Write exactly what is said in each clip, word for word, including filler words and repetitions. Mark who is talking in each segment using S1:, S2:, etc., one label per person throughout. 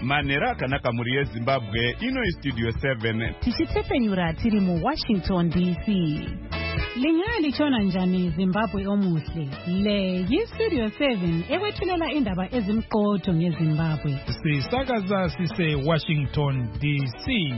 S1: manera akanaka muri yeZimbabwe ino istudio seven
S2: tichitepfenyura tiri mu Washington D C. Linyaya lichona njani Zimbabwe omuhle. Le yistudio seven ekwethulela indaba ezimqotho ngeZimbabwe.
S3: Sisakaza sise Washington D C.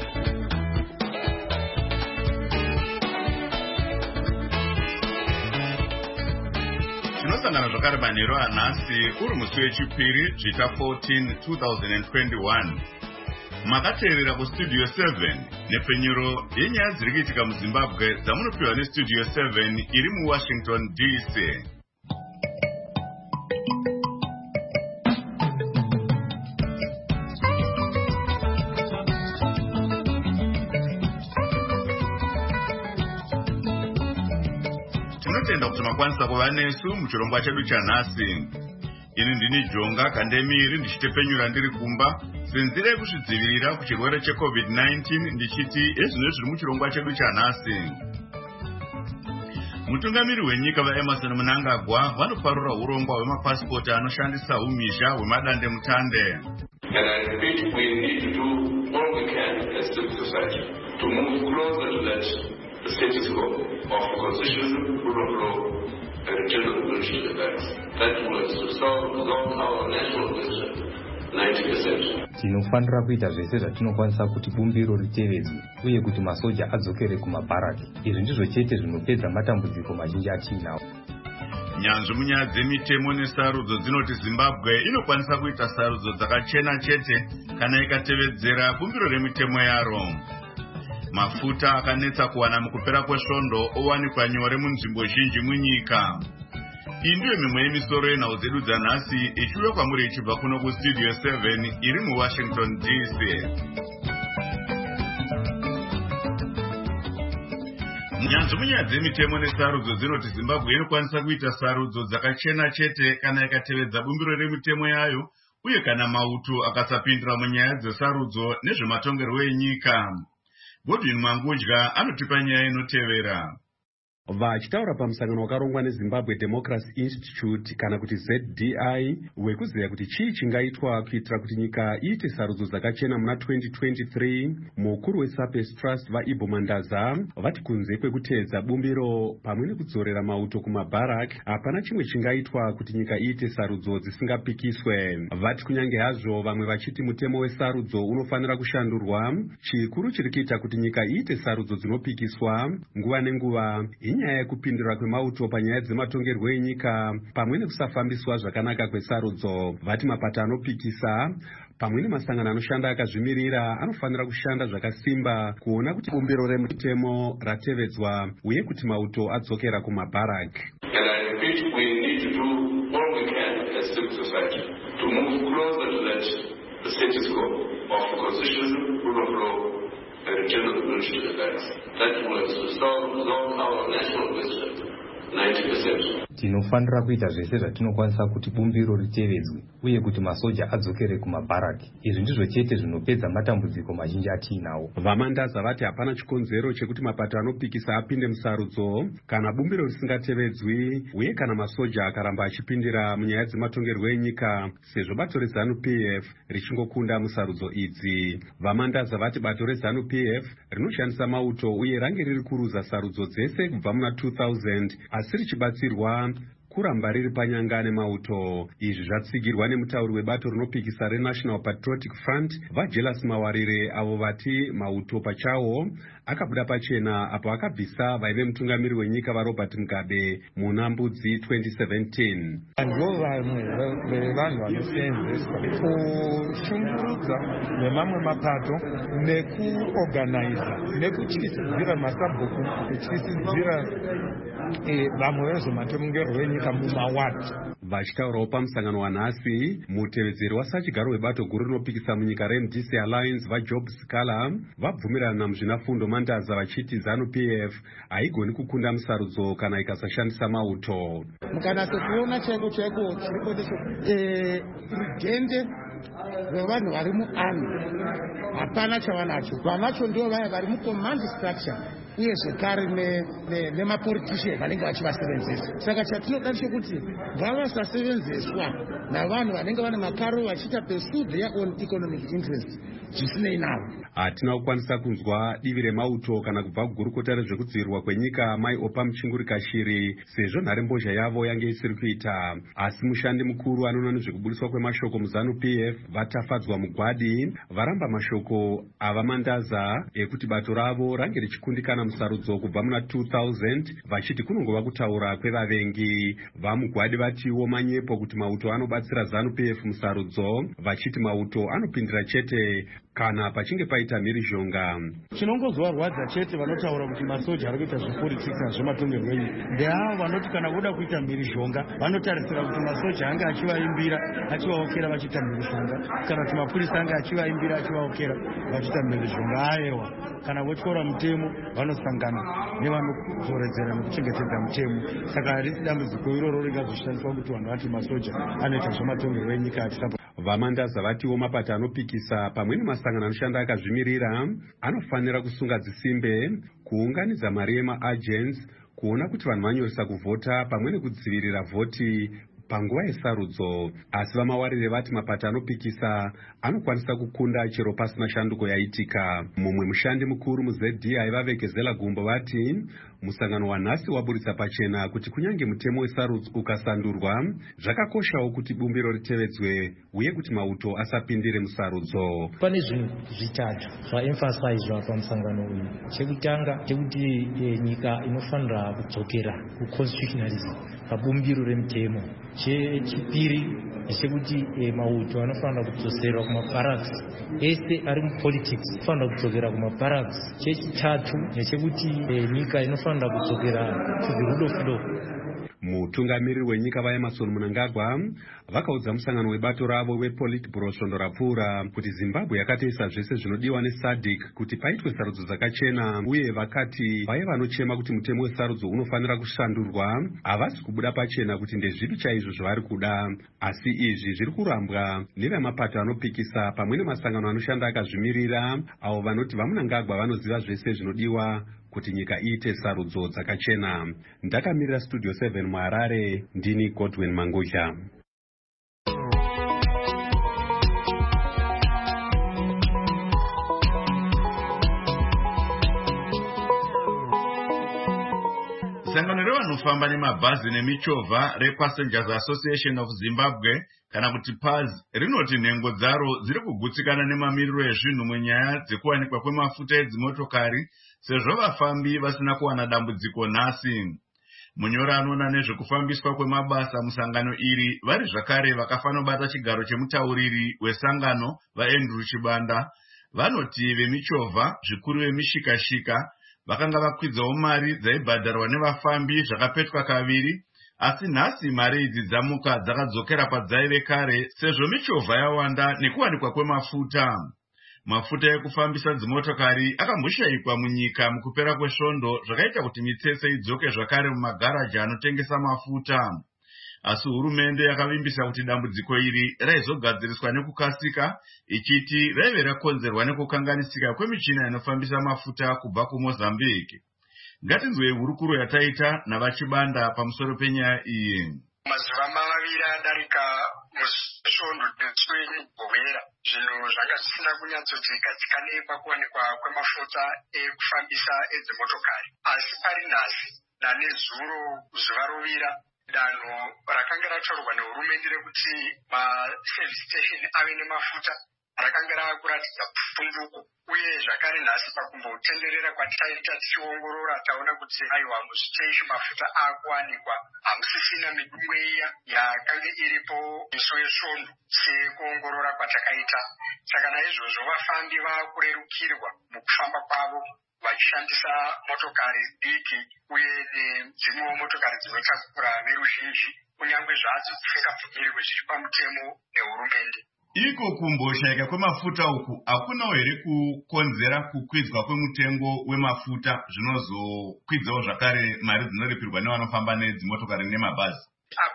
S1: Tinosangana zvakare manheru anhasi uri musi wechipiri zvita fourteen twenty twenty-one. Makateerera kustudio seven nepfenyuro yenyaya dziri kuitika muZimbabwe dzamunopiwa nestudio seven iri muWashington D C. Tinotenda kuti makwanisa kuva nesu muchirongwa chedu chanhasi. Ini ndini Jonga Kandemiri ndichitepfenyura ndiri kumba senzira yekuzvidzivirira kuchirwere checovid nineteen ndichiti ezvino zviri muchirongwa chedu chanhasi. Mutungamiri wenyika vaEmerson Mnangagwa vanoparura urongwa hwemapasipoti anoshandisa umhizha hwemadande mutande.
S4: And I repeat, we need to do all we can as civil society to move closer to that status quo of constitutional rule of law and return of the events. That was to solve, resolve our national question ninety percent.
S5: Tinofanira kuita zvese zvatinokwanisa kuti bumbiro ritevedzwe uye kuti masoja adzokere kumabharaki. Izvi ndizvo chete zvinopedza matambudziko mazhinji atinawo.
S1: Nyanzvi munyaya dzemitemo nesarudzo dzinoti Zimbabwe inokwanisa kuita sarudzo dzakachena chete kana ikatevedzera bumbiro remitemo yaro. Mafuta akanetsa kuwana mukupera kwesvondo owanikwa nyore munzvimbo zhinji munyika. Iyi ndiyo mimwe yemisoro yenhau dzedu dzanhasi ichiuya kwamuri ichibva kuno kustudio seven iri muWashington D C. Nyanzvi munyaya dzemitemo nesarudzo dzinoti Zimbabwe inokwanisa kuita sarudzo dzakachena chete kana ikatevedza bumbiro remitemo yayo uye kana mauto akasapindira munyaya dzesarudzo nezvematongerwo enyika. Godwin Mangudya anotipa nyaya inotevera.
S6: Vachitaura pamusangano wakarongwa neZimbabwe Democracy Institute kana kuti Z D I wekuziva kuti chii chingaitwa kuitira kuti nyika iite sarudzo dzakachena muna twenty twenty-three, mukuru weSapes Trust vaIbo Mandaza vati kunze kwekuteedza bumbiro pamwe nekudzorera mauto kumabharak hapana chimwe chingaitwa kuti nyika iite sarudzo dzisingapikiswe. Vati kunyange hazvo vamwe vachiti mutemo wesarudzo unofanira kushandurwa, chikuru chiri kuita kuti nyika iite sarudzo dzinopikiswa nguva nenguva inyaya yekupindura kwemauto panyaya dzematongerwo enyika pamwe nekusafambiswa zvakanaka kwesarudzo. Vati mapato anopikisa pamwe nemasangano anoshanda akazvimirira anofanira kushanda zvakasimba kuona kuti bumbiro remitemo ratevedzwa uye kuti mauto adzokera kumabharak.
S4: And I repeat, we need to do all we can as civil society to move closer to that status quo of constitutional rule of law and return of the events. That was to solve, resolve our national question ninety percent.
S5: Tinofanira kuita zvese zvatinokwanisa kuti bumbiro ritevedzwe uye kuti masoja adzokere kumabharaki. Izvi ndizvo chete zvinopedza matambudziko mazhinji atinawo.
S6: Vamandaza vati hapana chikonzero chekuti mapato anopikisa apinde musarudzo kana bumbiro risingatevedzwi uye kana masoja akaramba achipindira munyaya dzematongerwo enyika sezvo bato reZANU P F richingokunda musarudzo idzi. Vamandaza vati bato reZANU P F rinoshandisa mauto uye range riri kuruza sarudzo dzese kubva muna two thousand asi richibatsirwa kuramba riri panyanga nemauto. Izvi zvatsigirwa nemutauri webato rinopikisa reNational Patriotic Front vaJelas Mawarire avo vati mauto pachawo akabuda pachena apo akabvisa vaive mutungamiri wenyika vaRobert Mugabe muna Mbudzi twenty seventeen.
S7: Ndo vamwe vevanhu vanosenzeswa kushungurudza nemamwe mapato nekuorganiza nekutyisidzira masabhuku kutyisidzira vamwe vezvematongerwo enyika mumawadi.
S6: Vachitaurawo pamusangano wanhasi, mutevedzeri wasachigaro webato guru rinopikisa munyika reM D C Alliance vaJob Sikala vabvumirana muzvinafundo Mandaza vachiti ZANU P F haigoni kukunda musarudzo kana ikasashandisa mauto.
S8: Mukanasa kuona chaiko chaiko chiriko gende revanhu vari muarmy hapana chavanacho. Vanacho ndio vaya vari mucommand structure uye zvekare nemapolitician vanenge vachivasevenzesa. Saka chatinoda ndechekuti ngavasasevenzeswa navanhu vanenge vane makaro vachiita pursue their own economic interest zvisinei navo.
S6: Hatina kukwanisa kunzwa divi remauto kana kubva kugurukota rezvekudzivirwa kwenyika Mai Opa Muchinguri Kashiri sezvo nharembozha yavo yange isiri kuita. Asi mushandi mukuru anoona nezvekubudiswa kwemashoko muzanu P F vatafadzwa mugwadi varamba mashoko ava Mandaza ekuti bato ravo range richikundikana musarudzo kubva muna two thousand vachiti kunongova kutaura kwevavengi. Vamugwadi vatiwo manyepo kuti mauto anobatsira zanu P F musarudzo vachiti mauto anopindira chete kana pachinge paita mhirizhonga.
S9: Chinongozorwadza chete vanotaura kuti masoja ari kuita zvepolitics nazvematongerwo enyika ndeavo vanoti kana voda kuita mhirizhonga vanotarisira kuti masoja ange achivaimbira achivaokera vachiita mhirizhonga kana kuti mapurisa ange achivaimbira achivaokera vachiita mhirizhonga. Aiwa, kana votyora mutemo vanosangana nevanozoredzera nekuchengetedza mutemo. Saka harisi dambudziko iroro ringazoshandiswa kuti vanhu vati masoja anoita zvematongerwo enyika achisa.
S6: Vamandaza vatiwo mapato anopikisa pamwe nemasangano anoshanda akazvimirira anofanira kusunga dzisimbe kuunganidza mari yemaagents kuona kuti vanhu vanyoresa kuvhota pamwe nekudzivirira vhoti panguva yesarudzo. Asi vamawarire vati mapato anopikisa anokwanisa kukunda chero pasina shanduko yaitika. Mumwe mushandi mukuru muZ D I vavekezela gumbo vati musangano wanhasi waburitsa pachena kuti kunyange mutemo wesarudzo ukasandurwa zvakakoshawo kuti bumbiro ritevedzwe uye kuti mauto asapindire musarudzo.
S10: Pane zvinhu zvitatu zvaemphasizwa pamusangano uyu. Chekutanga chekuti nyika inofanira kudzokera kuconstitutionalism pabumbiro remutemo. Chechipiri ndechekuti mauto anofanira kudzoserwa kumabarracks ese ari mupolitics anofanira kudzokera kumabarracks. Chechitatu ndechekuti nyika inofanira kudzokera to the rule of law.
S6: Mutungamiriri wenyika vaEmmerson Mnangagwa vakaudza musangano webato ravo wePolitburo svondo rapfuura kuti Zimbabwe yakatoisa zvese zvinodiwa neSADC kuti paitwe sarudzo dzakachena, uye vakati vaye vanochema kuti mutemo wesarudzo unofanira kushandurwa havasi kubuda pachena kuti ndezvipi chaizvo zvavari kuda. Asi izvi zviri kurambwa nevemapato anopikisa pamwe nemasangano anoshanda akazvimirira avo vanoti vaMnangagwa vanoziva zvese zvinodiwa kuti nyika iite sarudzo dzakachena. Ndakamirira Studio seven muHarare, ndini Godwin Mangozha.
S1: Sangano revanofamba nemabhazi nemichovha rePassengers Association of Zimbabwe kana kuti P A Z rinoti nhengo dzaro dziri kugutsikana nemamiriro ezvinhu munyaya dzekuwanikwa kwemafuta edzimotokari sezvo vafambi vasina kuwana dambudziko nhasi. Munyori anoona nezvekufambiswa kwemabasa musangano iri vari zvakare vakafanobata chigaro chemutauriri wesangano vaAndrew Chibanda vanoti vemichovha zvikuru vemishikashika vakanga vakwidzawo mari dzaibhadharwa nevafambi zvakapetwa kaviri, asi nhasi mari idzi dzamuka dzakadzokera padzaive kare sezvo michovha yawanda nekuwanikwa kwemafuta. Mafuta ekufambisa dzimotokari akamboshayikwa munyika mukupera kwesvondo zvakaita kuti mitsetse idzoke zvakare mumagaraji anotengesa mafuta. Asi hurumende yakavimbisa kuti dambudziko iri raizogadziriswa nekukasika, ichiti raive rakonzerwa nekukanganisika kwemichina inofambisa mafuta kubva kuMozambique. Ngatinzwe hurukuro yataita navaChibanda pamusoro penyaya iyi.
S11: Mazuva maviri adarika musvondo dzesweni bhowera zvinhu zvanga zvisina kunyatsogadzikane pakuwanikwa kwemafuta ekufambisa edzimotokari. Asi pari nhasi nanezuro zuva rovira danho rakanga ratorwa nehurumende rekuti maservice station ave nemafuta rakanga raakuratidza pfumbuko, uye zvakare nhasi pakumbotenderera kwataita tichiongorora taona kuti aiwa muzviteshi mafuta akuwanikwa hamusisina midungwe iya yakanga iripo isu yesvondo sekuongorora kwatakaita. Saka naizvozvo vafambi vaakurerukirwa mukufamba kwavo vachishandisa motokari diki uye nedzimwewo motokari dzinotakura veruzhinji, kunyange zvadzo dzisingafungirirwe zviri pamutemo nehurumende.
S1: Iko kumboshayika kwemafuta uku hakunawo here kukonzera kukwidzwa kwemutengo wemafuta zvinozokwidzawo zvakare mari dzinoripirwa nevanofamba nedzimotokari nemabhazi?
S11: Apa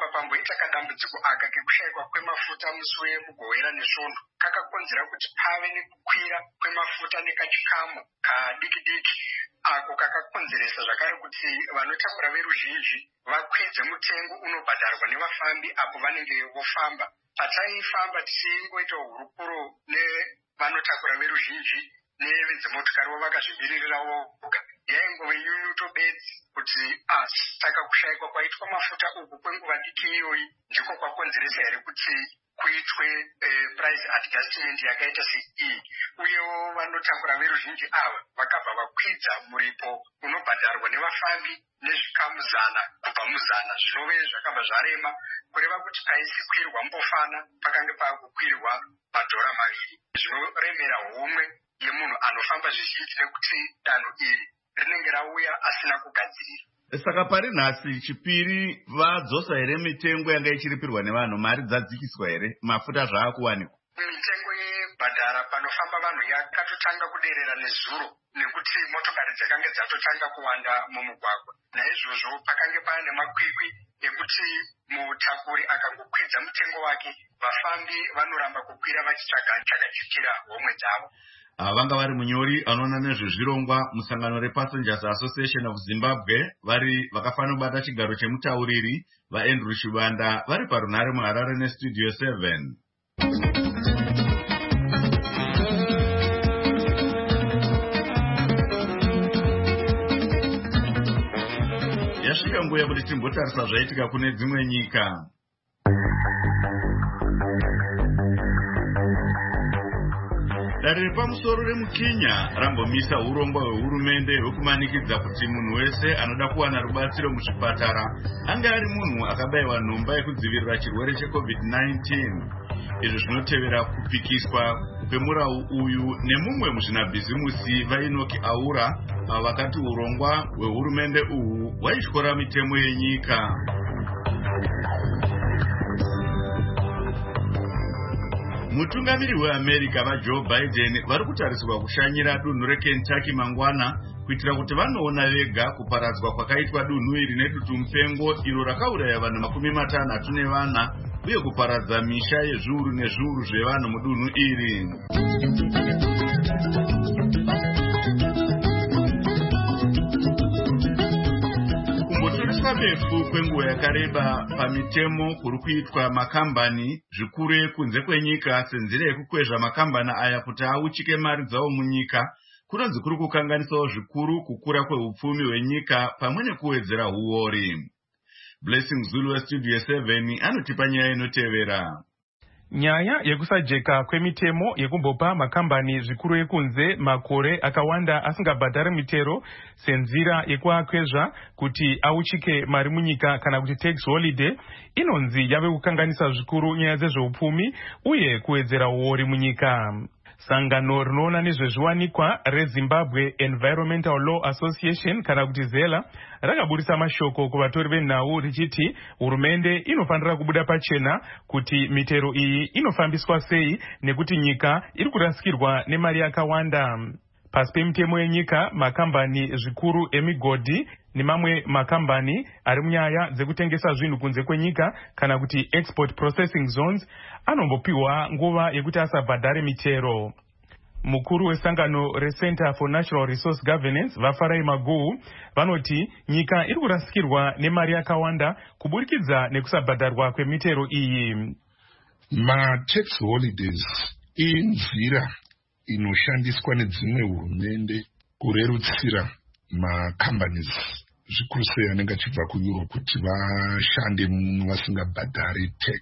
S11: kaita kadambudziko aka kekushayikwa kwemafuta musi wemugowera nesvondo kakakonzera kuti pave nekukwira kwemafuta nekachikamu kadiki diki ako kakakonzeresa zvakare kuti vanotakura veruzhinji vakwidze mutengo unobhadharwa nevafambi apo vanenge vofamba. Pataifamba tichingoita hurukuro nevanotakura veruzhinji nevedzimotokariwo vakazvibiririrawo voga yaingove nyunyuto bedzi kuti saka kushayikwa kwaitwa mafuta uku kwenguva diki iyoyi ndiko kwakonzeresa here kuti kuitwe eh, price adjustment yakaita sei, uyewo vanotakura veruzhinji ava vakabva vakwidza muripo unobhadharwa nevafambi nezvikamu zana kubva muzana zvinove zvakabva zvarema kureva kuti paisikwirwa mbofana pakange pakukwirwa madhora maviri zvinoremera homwe yemunhu anofamba zvizhinji nekuti danho iri rinenge rauya asina kugadzirira.
S1: Saka pari nhasi chipiri vadzosa here mitengo yanga ichiripirwa nevanhu, mari dzadzikiswa here, mafuta zvaakuwanikwa?
S11: Mitengo yebhadhara panofamba vanhu yakatotanga kuderera nezuro nekuti motokari dzakanga dzatotanga kuwanda mumugwagwa. Naizvozvo pakange pane makwikwi ekuti mutakuri akangokwidza mutengo wake vafambi vanoramba kukwira vachitsvaga chakachikira homwe dzavo.
S1: Vanga vari munyori anoona nezvezvirongwa musangano rePassengers Association of Zimbabwe vari vakafanira kubata chigaro chemutauriri vaAndrew Shibanda vari parunhare muHarare neStudio seven. Yasvika nguva kuti timbotarisa zvaitika kune dzimwe nyika. Dare repamusoro remuKenya rambomisa urongwa hwehurumende hwekumanikidza kuti munhu wese anoda kuwana rubatsiro muzvipatara ange ari munhu akabayiwa nhomba yekudzivirira chirwere checovid nineteen. Izvi zvinotevera kupikiswa kwemurau uyu nemumwe muzvinabhizimusi vainoki aura avo vakati urongwa hwehurumende uhu hwaityora mitemo yenyika. Mutungamiri weAmerica vaJoe Biden vari kutarisirwa kushanyira dunhu reKentucky mangwana kuitira kuti vanoona vega kuparadzwa kwakaitwa dunhu iri nedutu mupengo iro rakauraya vanhu makumi matanhatu nevana uye kuparadza misha yezviuru nezviuru zvevanhu mudunhu iri. Kumboturiswa befu kwenguva yakareba pamitemo kuri kuitwa makambani zvikuru ekunze kwenyika senzira yekukwezva makambani aya kuti auchike mari dzavo munyika kunonzi kuri kukanganisawo zvikuru kukura kweupfumi hwenyika pamwe nekuwedzera huori. Blessing Zulu weStudio seven anotipa nyaya inotevera.
S3: Nyaya yekusajeka kwemitemo yekumbopa makambani zvikuru ekunze makore akawanda asingabhadhari mitero senzira yekuakwezva kuti auchike mari munyika kana kuti tax holiday inonzi yave kukanganisa zvikuru nyaya dzezveupfumi uye kuwedzera uori munyika. Sangano rinoona nezvezviwanikwa reZimbabwe Environmental Law Association kana kuti ZELA rakaburisa mashoko kuvatori venhau richiti hurumende inofanira kubuda pachena kuti mitero iyi inofambiswa sei nekuti nyika iri kurasikirwa nemari yakawanda. Pasi pemitemo yenyika makambani zvikuru emigodhi nemamwe makambani ari munyaya dzekutengesa zvinhu kunze kwenyika kana kuti export processing zones anombopiwa nguva yekuti asabhadhare mitero. Mukuru wesangano reCenter for Natural Resource Governance Vafarai Maguhu vanoti nyika iri kurasikirwa nemari yakawanda kuburikidza nekusabhadharwa kwemitero iyi.
S12: Ma-tax holidays inzira inoshandiswa nedzimwe hurumende kurerutsira macompanies zvikuru sei anenge achibva kuEurope kuti vashande vasingabhadhari tax,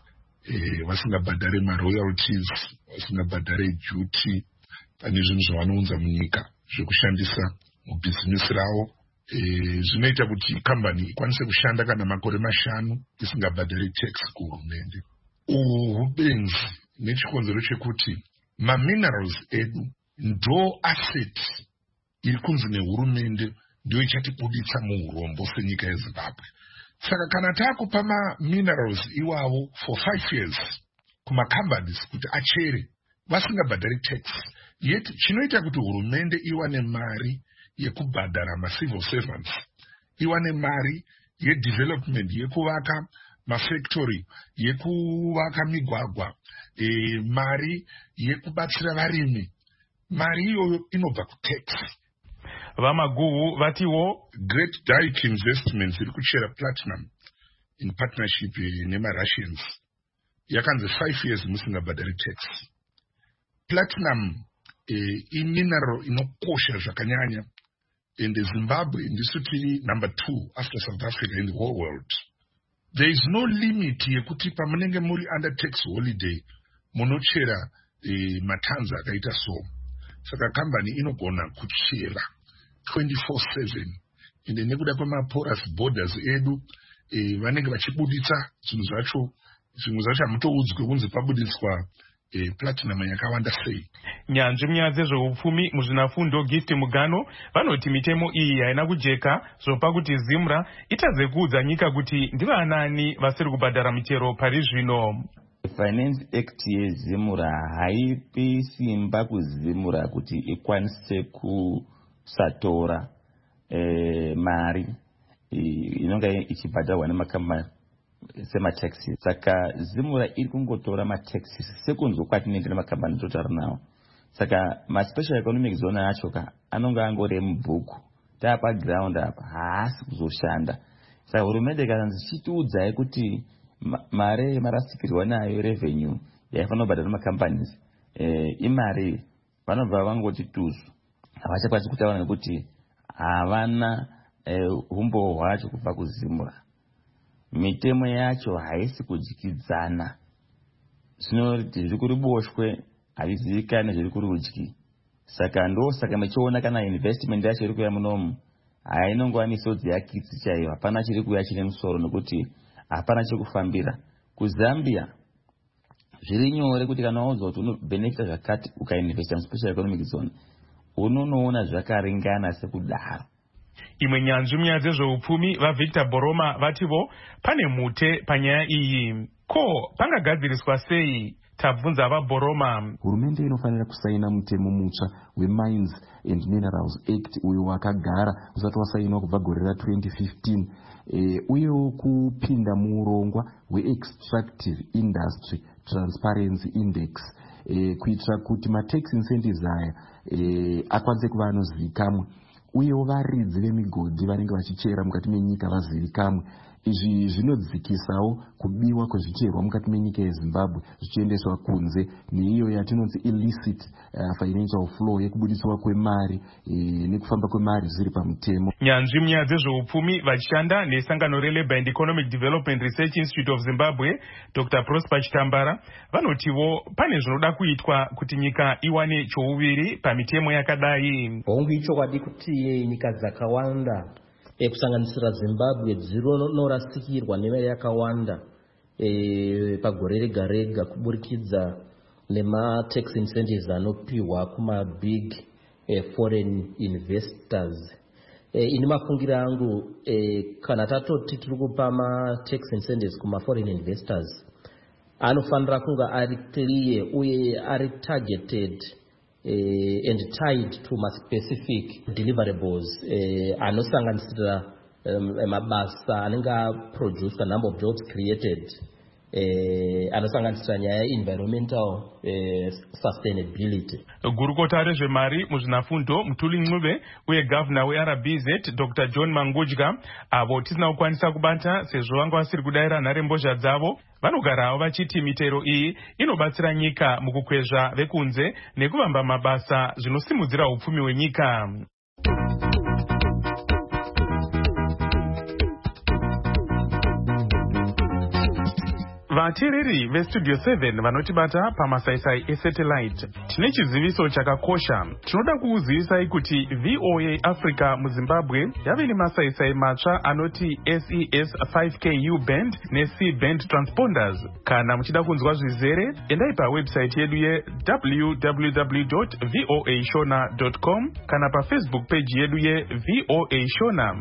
S12: eh, vasingabhadhari maroyalties, vasingabhadhari duty pane zvinhu zvavanounza munyika zvekushandisa mubhizinesi ravo. Eh, zvinoita kuti kambani ikwanise kushanda kana makore mashanu isingabhadhari tax kuhurumende. Uhu hubenzi nechikonzero chekuti maminerals edu ndo asset iri kunzi nehurumende ndio ichatibuditsa muurombo senyika yeZimbabwe. Saka kana takupa maminerals iwavo for five years kuma companies kuti achere vasingabhadhari tax, yet chinoita kuti hurumende iwane mari yekubhadhara ma civil servants, iwane mari yedevelopment yekuvaka mafactory, yekuvaka migwagwa, e, mari yekubatsira varimi, mari iyoyo inobva kutax.
S3: Vamaguhu vatiwo
S12: Great Dyke Investments iri kuchera platinum in partnership nemarussians yakanzi five years musingabhadhari tax. Platinum eh, imineral inokosha zvakanyanya, and Zimbabwe ndisu tiri number two after South Africa in the whole world. There is no limit yekuti pamunenge muri under tax holiday munochera eh, matanza akaita so. Saka company inogona kuchera twenty-four seven, ende nekuda kwemaporous borders edu eh, vanenge vachibuditsa zvinhu zvacho zvimwe zvacho hamutoudzwe kunzi pabuditswa eh, platinum yakawanda sei.
S3: Nyanzvi munyaya dzezveupfumi muzvinafundo Gift Mugano vanoti mitemo iyi haina kujeka zvopa kuti Zimra itadze kuudza nyika kuti ndivanani vasiri kubhadhara michero pari zvino.
S13: Finance Act yeZimura haipi simba kuzimura kuti ikwanise kusatora eh, mari inonga ichibhadharwa nemakambani semataxes. Saka Zimura iri kungotora mataxes sekunzwa kwatinenge nemakambani totari nawo. Saka ma-special economic zone achoka anonga angore mubhuku tapa ground apa haasi kuzoshanda. Saka hurumende kana zichitiudzai kuti mare marasikirwa nayo revenue yaifanira kubhadhara makampanies eh, imari vanobva vangoti tuzu havachakwanisi kutaura nekuti havana umbo eh, hwacho kubva kuZimura. Mitemo yacho haisi kudyidzana, zvinoti zviri kuruboshwe hazvizivikane zviri kurudyi. Saka ndo saka mechiona kana investment yacho iri kuya munomu hainongova misodzi yakitsi chaiyo, hapana chiri kuya chine musoro nekuti hapana chekufambira. KuZambia zviri nyore kuti kana waudzwa kuti unobenefita zvakati ukainvesta muspecial economic zone unonoona zvakaringana sekudaro.
S3: Imwe nyanzvi munyaya dzezveupfumi vaVictor Boroma vativo pane mhute panyaya iyi. Ko pangagadziriswa sei? Tabvunza vaBoroma.
S14: Hurumende inofanira kusaina mutemo mutsva weMines and Minerals Act uyo wakagara usati wasainwa kubva gore ra twenty fifteen. E, uyewo kupinda muurongwa we-Extractive Industry Transparency Index e, kuitira kuti ma-tax incentives aya e, akwanise kuva anozivikamwe, uyewo varidzi vemigodhi vanenge vachichera mukati menyika vazivikamwe. Izvi zvinodzikisawo kubiwa kwezvicherwa mukati menyika yeZimbabwe zvichiendeswa kunze, neiyo yatinonzi illicit uh, financial flow yekubudiswa kwemari e, nekufamba kwemari zviri pamutemo.
S3: Nyanzvi munyaya dzezveupfumi vachishanda nesangano reLabour and Economic Development Research Institute of Zimbabwe Doctor Prosper Chitambara vanotiwo pane zvinoda kuitwa kuti nyika iwane chouviri pamitemo yakadai.
S15: Hongu ichokwadi kuti nyika dzakawanda ekusanganisira Zimbabwe dzinorasikirwa nemari yakawanda e, pagore rega rega kuburikidza nema-tax incentives anopiwa kuma-big e, foreign investors. E, ini mafungira angu e, kana tatoti tiri kupa ma-tax incentives kuma-foreign investors anofanira kunga ari clear uye ari targeted Uh, and tied to my specific deliverables uh, anosanganisira um, mabasa anenge produced a number of jobs created uh, anosanganisira nyaya environmental uh, sustainability.
S3: Gurukota rezvemari muzvinafundo Mutuli Ncube uye governor weR B Z Doctor John Mangudya avo tisina kukwanisa kubata sezvo vanga vasiri kudaira nharembozha dzavo vanogarawo vachiti mitero iyi inobatsira nyika mukukwezva vekunze nekuvamba mabasa zvinosimudzira upfumi hwenyika. Vateereri veStudio seven vanotibata pamasaisai esatellite, tine chiziviso chakakosha. Tinoda kukuzivisai kuti V O A Africa muZimbabwe yave nemasaisai matsva anoti S E S five K U band neC band transponders. Kana muchida kunzwa zvizere, endai pawebsite yedu ye w w w dot voa shona dot com kana paFacebook page yedu ye V O A Shona.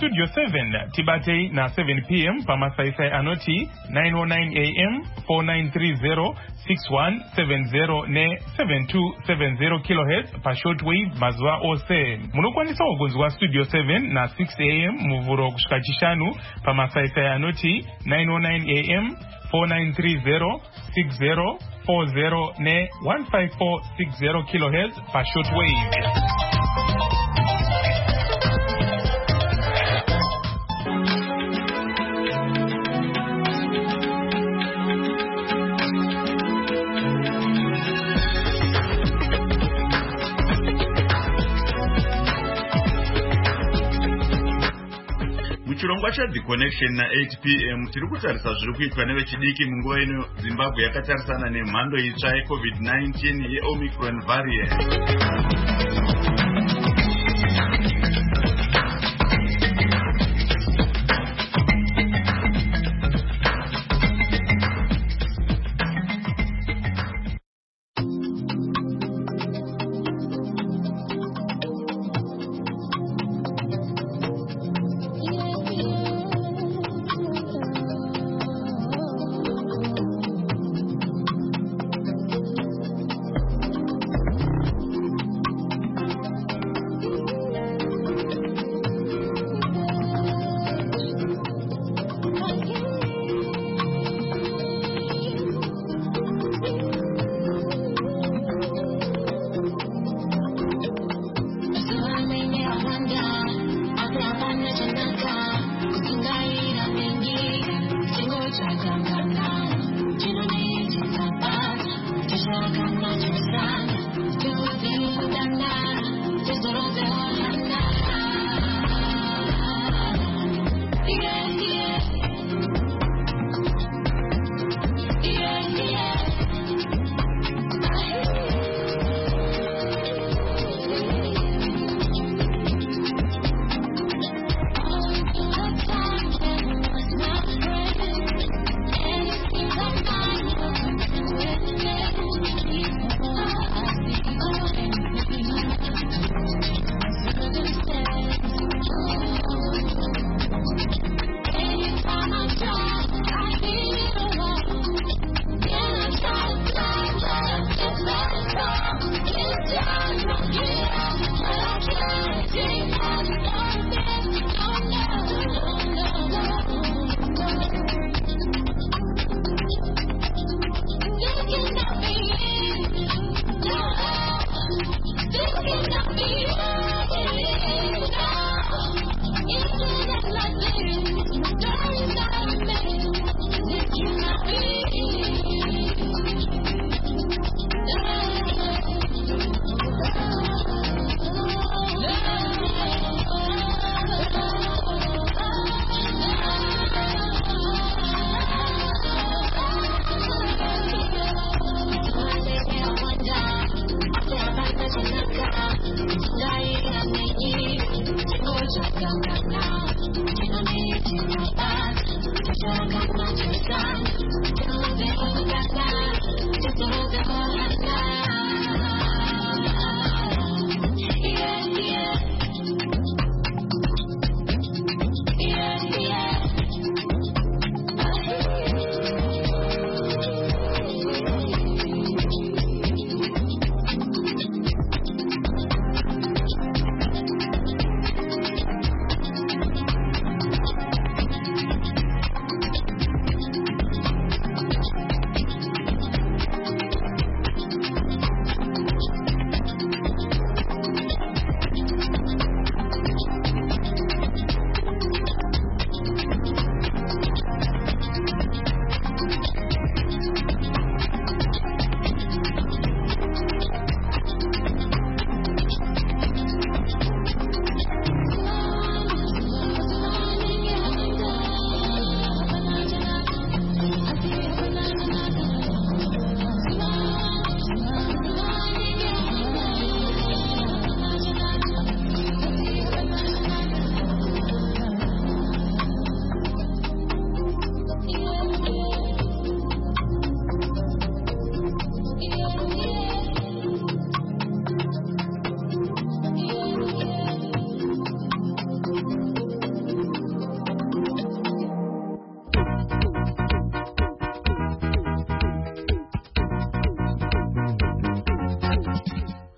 S3: studio seven tibatei na seven p m pamasaisai anoti nine oh nine a m four nine three zero six one seven zero ne seven two seven zero kilohertz pa shortwave mazuva ose. Munokwanisa kugonzwa studio seven na six a m muvhuro kusvika chishanu pamasaisai anoti nine oh nine a m four nine three zero six zero four zero ne one five four six zero kilohertz pa shortwave.
S1: Chirongwa cha The Connection na eight p m tiri kutarisa zviri kuitwa nevechidiki munguva ino Zimbabwe yakatarisana nemhando itsva yeCovid nineteen yeOmicron variant.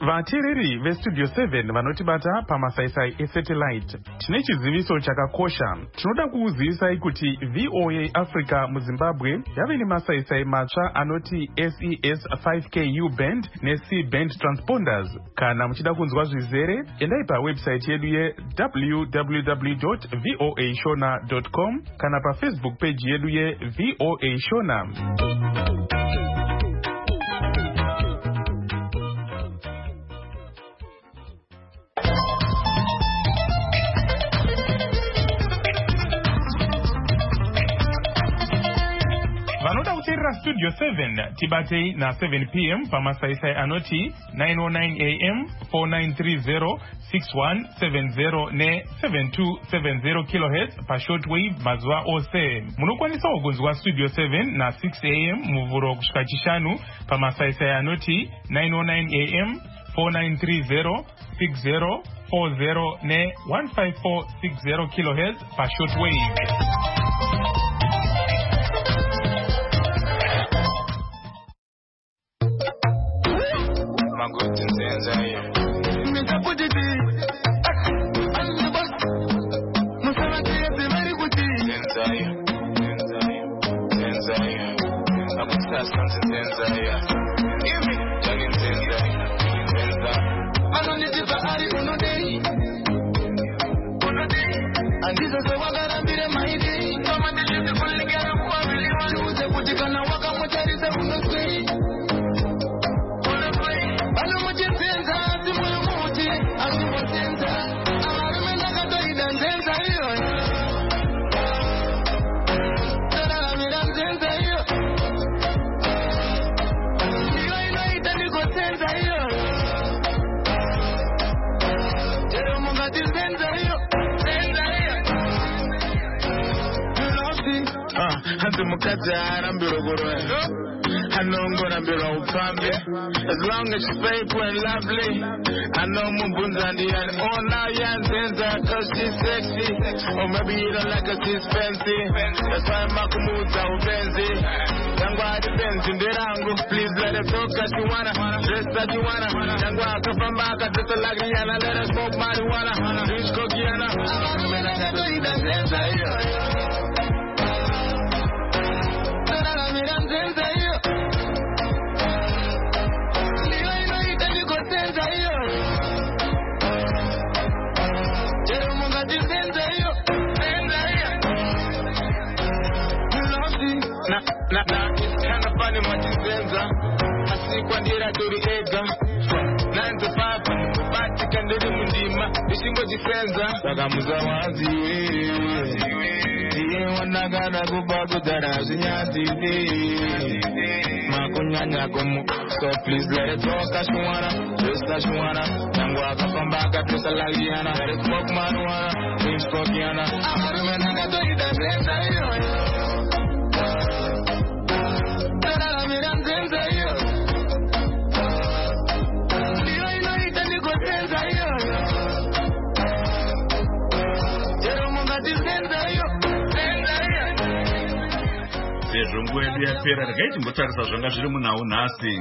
S3: vateereri vestudio seven vanotibata pamasaisai esatellite, tine chiziviso chakakosha. Tinoda kukuzivisai kuti V O A Africa muZimbabwe yave nemasaisai matsva anoti S E S five K U band ne-C band transponders. Kana muchida kunzwa zvizere, endai pawebsite yedu ye w w w dot voa shona dot com kana pafacebook page yedu ye V O A Shona. Vanoda kuteerera Studio seven tibatei na seven p m pamasaisai anoti nine oh nine a m, four nine three zero, six one seven zero ne seven two seven zero kilohertz pa shortwave mazuva ose. Munokwanisa kugunzwa Studio seven na six a m muvhuro kusvika chishanu pamasaisai anoti nine oh nine a m, four nine three zero, six zero four zero ne one five four six zero kilohertz pa shortwave.
S16: As long as she's faithful and lovely, I know Mumbunzandi and all now Yanzenza, cause she's sexy. Or maybe you don't like her, she's fancy. That's why Makumuza upenzi. Yangwa depends in the rango. Please let her talk as you wanna, dress as you wanna. Yangwa kapambaka, just like Rihanna, let her smoke marijuana. Rich Kokiana. Na na kana fani majizenza asikwandira turi ega nanze papa bati kandiri mundima bishingo jisenza sakamuza wazi iye wanagana kubagu darazi nyati makunyanya kumu. So please let it talk as you wanna, just as you wanna. Nangwa kapambaka pesa lagiana, let it smoke marijuana, dreams kokiana. Amarume nagato idazenza yo.
S1: Sezvo yedu yapera regai timbotarisa zvanga zviri munhau nhasi.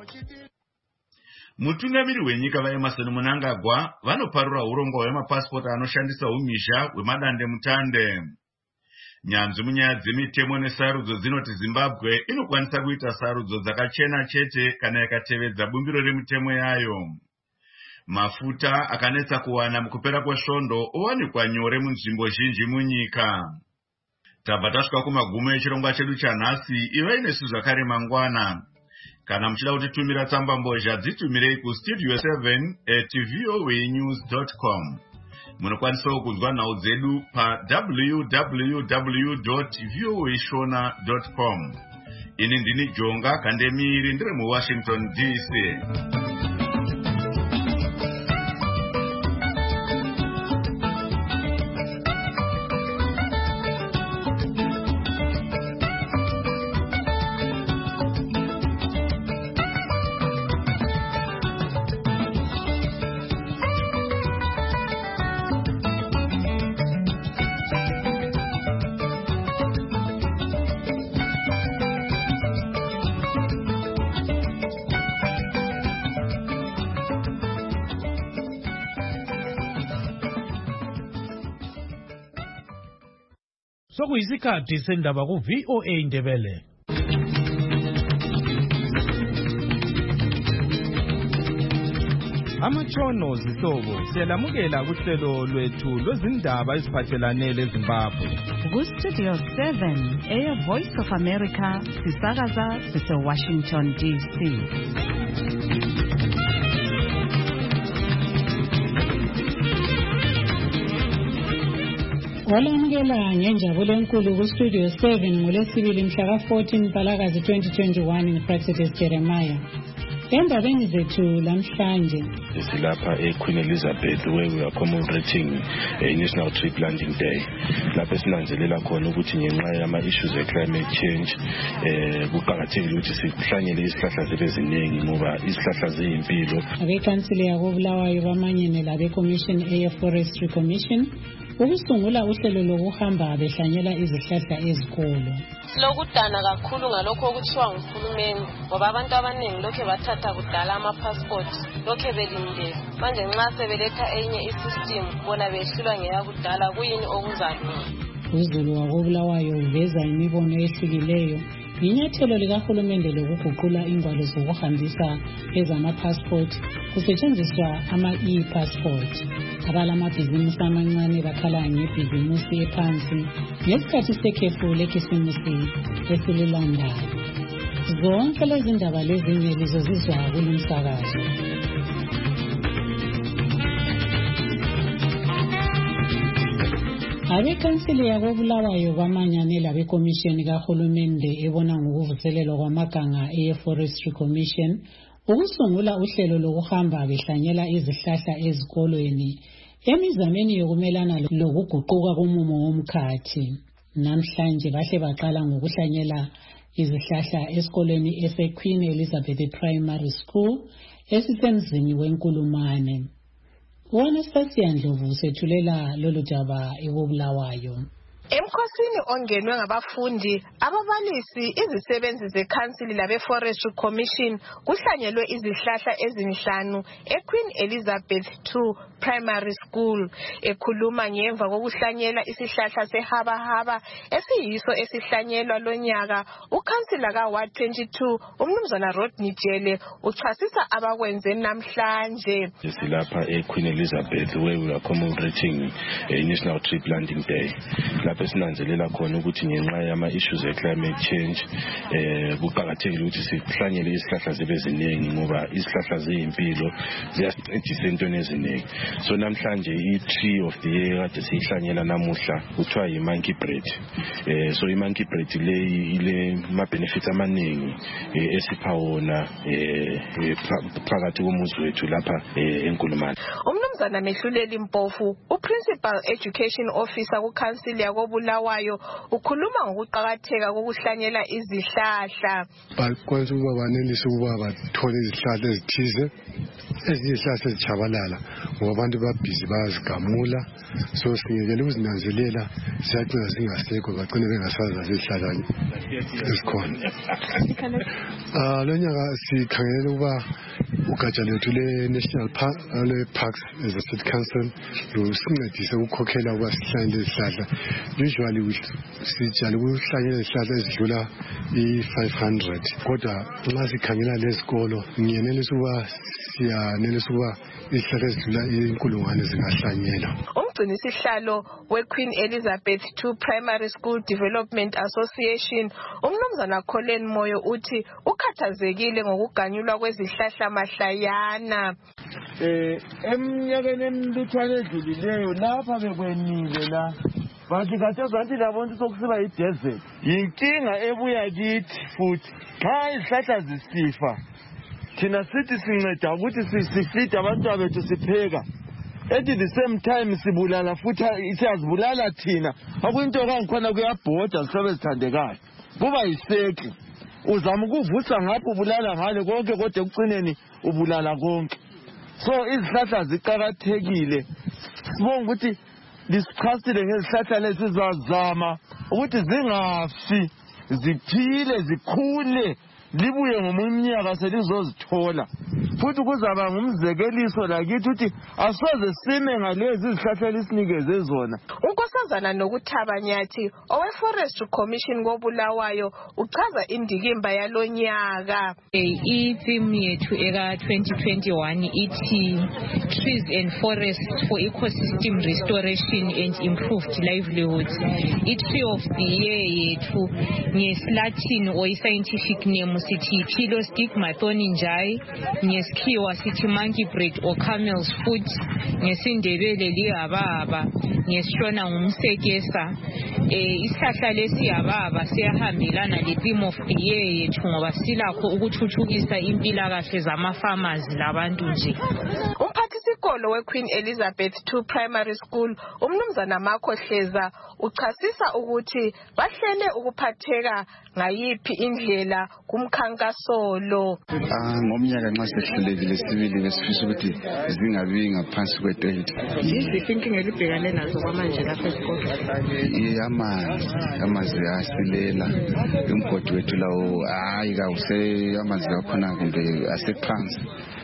S1: Mutungamiri wenyika vaEmmerson Mnangagwa vanoparura urongwa hwemapasipoti anoshandisa umhizha hwemadande mutande. Nyanzvi munyaya dzemitemo nesarudzo dzinoti Zimbabwe inokwanisa kuita sarudzo dzakachena chete kana yakatevedza bumbiro remitemo yayo. Mafuta akanetsa kuwana mukupera kwesvondo owanikwa nyore munzvimbo zhinji munyika. Tabva tasvika kumagumo echirongwa chedu chanhasi. Ivai nesu zvakare mangwana. Kana muchida kutitumira tsamba mbozha dzitumirei kustudio seven at voa news dot com. Munokwanisa kunzwa nhau dzedu pa w w w dot voa shona dot com. Ini ndini Jonga Kandemiri ndiri muWashington D C.
S17: sokuyisikhathi sendaba ku V O A Ndebele.
S18: Amatshono zihlobo siyalamukela kuhlelo lwethu lwezindaba eziphathelane leZimbabwe.
S19: Ku Studio seven, Air Voice of America, sisakaza sise Washington D C.
S2: Olamukela ngenjabulo enkulu ku Studio seven ngolesibili mhla ka fourteen Mpalakazi twenty twenty-one ngiphractice Jeremiah. Endabeni zethu lamhlanje
S20: silapha eQueen Elizabeth where we are commemorating a National Tree Planting Day. Lapha sinanzelela khona ukuthi ngenxa yama issues e climate change eh kuqhakathekile ukuthi sihlanyele isihlahla zibe ziningi ngoba isihlahla ziyimpilo.
S2: Abekansile yakobulawayo bamanyene labe Commission Air Forestry Commission ukusungula uhlelo lokuhamba behlanyela izihlahla ezikolo.
S21: Silokudana kakhulu ngalokho okuthiwa nguhulumeni ngoba abantu abaningi lokho bathatha kudala ama passport lokho belindele manje nxa sebeletha enye isystem bona behlulwa ngeyakudala kuyini okuzalunga.
S2: Uzulu wakobulawayo uveza imibono ehlukileyo inyathelo likahulumende lokuguqula ingwalo zokuhambisa ezama passport kusetshenziswa ama e-passport. Abalamabhizimusi amancane bakhala ngebhizimusi ephansi ngesikhathi sekhefu lekhisimusi esililandayo. Zonke lezi ndaba lezinye lizozizwa kulumsakazo. Abekansile yakobulawayo bamanyane labe Commission kahulumende ebona ngokuvuselelwa kwamaganga e Forestry Commission ukusungula uhlelo lokuhamba behlanyela izihlahla ezikolweni emizameni yokumelana lokuguquka komumo womkhathi. Namhlanje bahle baqala ngokuhlanyela izihlahla esikolweni eseQueen Elizabeth Primary School esisemzini weNkulumane. Uanastasia Ndlovu sethulela lolu daba ekobulawayo.
S22: Emkhosini ongenwe ngabafundi, ababalisi, izisebenzi zekhansili labe Forestry Commission kuhlanyelwe izihlahla ezinhlanu eQueen Elizabeth two Primary School. Ekhuluma ngemva kokuhlanyela isihlahla sehabahaba esiyiso esihlanyelwa lonyaka, ukhansila ka Ward twenty-two umnumzana Rodney Jele uchasisa abakwenze namhlanje.
S20: Silapha eQueen Elizabeth where we are commemorating a National Tree Planting Day. Lapha sinanzelela khona ukuthi ngenxa yama issues e climate change eh kuqhakathekile ukuthi sihlanyele isihlahla zibe ziningi ngoba isihlahla ziyimpilo ziyasincedisa entweni eziningi. So namhlanje i tree of the year kade sihlanyela namuhla kuthiwa yi monkey bread. Eh so i monkey bread le ile ma benefits amaningi esipha wona eh phakathi komuzi wethu lapha eNkulumane.
S22: Umnumzana Mehluleli Mpofu, uprincipal education officer ku council yakobulawayo, ukhuluma ngokuqhakatheka kokuhlanyela izihlahla.
S23: Bakwenza ukuba banelise ukuba bathole izihlahla ezithize ezihlahla ezichabalala ngoba abantu babhizi bayazigamula, so singekele ukuzinanzelela siyagcina singasekho bagcine bengasazazi izihlahla ezikhona. Ah lo nyaka sikhangele ukuba ugatsha lethu le National Park le Parks as a City Council lusincedise ukukhokhela ukuba sihlanyele izihlahla. Usually we sijala ukuhlanyela izihlahla ezidlula i five hundred kodwa nxa sikhangela lezikolo ngiyenelisa ukuba siyanelisa ukuba izihlahla ezidlula inkulungwane zingahlanyelwa.
S22: Umgcini sihlalo weQueen Elizabeth two Primary School Development Association umnumzana Colin Moyo uthi ukhathazekile ngokuganyulwa kwezihlahla mahlayana.
S24: Eh eminyakeni emlutshwane edlulileyo lapha bekwenile la bathi kade zathi labonto sokusiba i-desert yinkinga ebuya kithi futhi xa izihlahla zisifa thina sithi sinceda ukuthi sifide abantwana bethu sipheka at the same time sibulala futhi siyazibulala thina akuyinto kangikhona kuyabhoda sihlebe sithandekayo kuba yisekhi uzama ukuvusa ngapho ubulala ngale konke kodwa ekucineni ubulala konke. So izihlahla ziqhakathekile sibonga ukuthi lisichasile ngezihlahla lezi sizazama ukuthi zingafi ziphile zikhule libuye ngomunyaka selizozithola futhi kuzaba ngumzekeliso lakithi ukuthi asoze sime ngalezi izihlahla elisinikeze zona.
S22: unkosazana Nokuthabanyathi owe-Forestry Commission koBulawayo uchaza indikimba yalonyaka.
S4: I-theme yethu eka twenty twenty-one ithi Trees and Forests for Ecosystem Restoration and Improved Livelihoods. I-tree of the year yethu ngesilatin or i-scientific name sithi Pilostigma thoninjae, ngesikhiwa sithi monkey bread or camel's foot, ngesindebele liyababa, ngesishona ngumsekesa. Eh isihlahla lesiyababa siyahambelana le-theme of the year yethu ngoba silakho ukuthuthukisa impilakahle zama-farmers labantu nje.
S22: Umphathisikolo we-Queen Elizabeth two Primary School umnumzana Marco Hleza uchasisa ukuthi bahlele ukuphatheka ngayiphi indlela kumkhankaso lo.
S5: Ngomnyaka nxa sehlelekile sibili besifisa ukuthi zingabi ngaphansi kwe-thirty.
S22: Yiziphi inkinga elibhekane nazo kwamanje lapha esikolo?
S5: Amanzi, amanzi asilela, umgodi wethu lawo hayi kawuse amanzi akhona kumbe asephansi.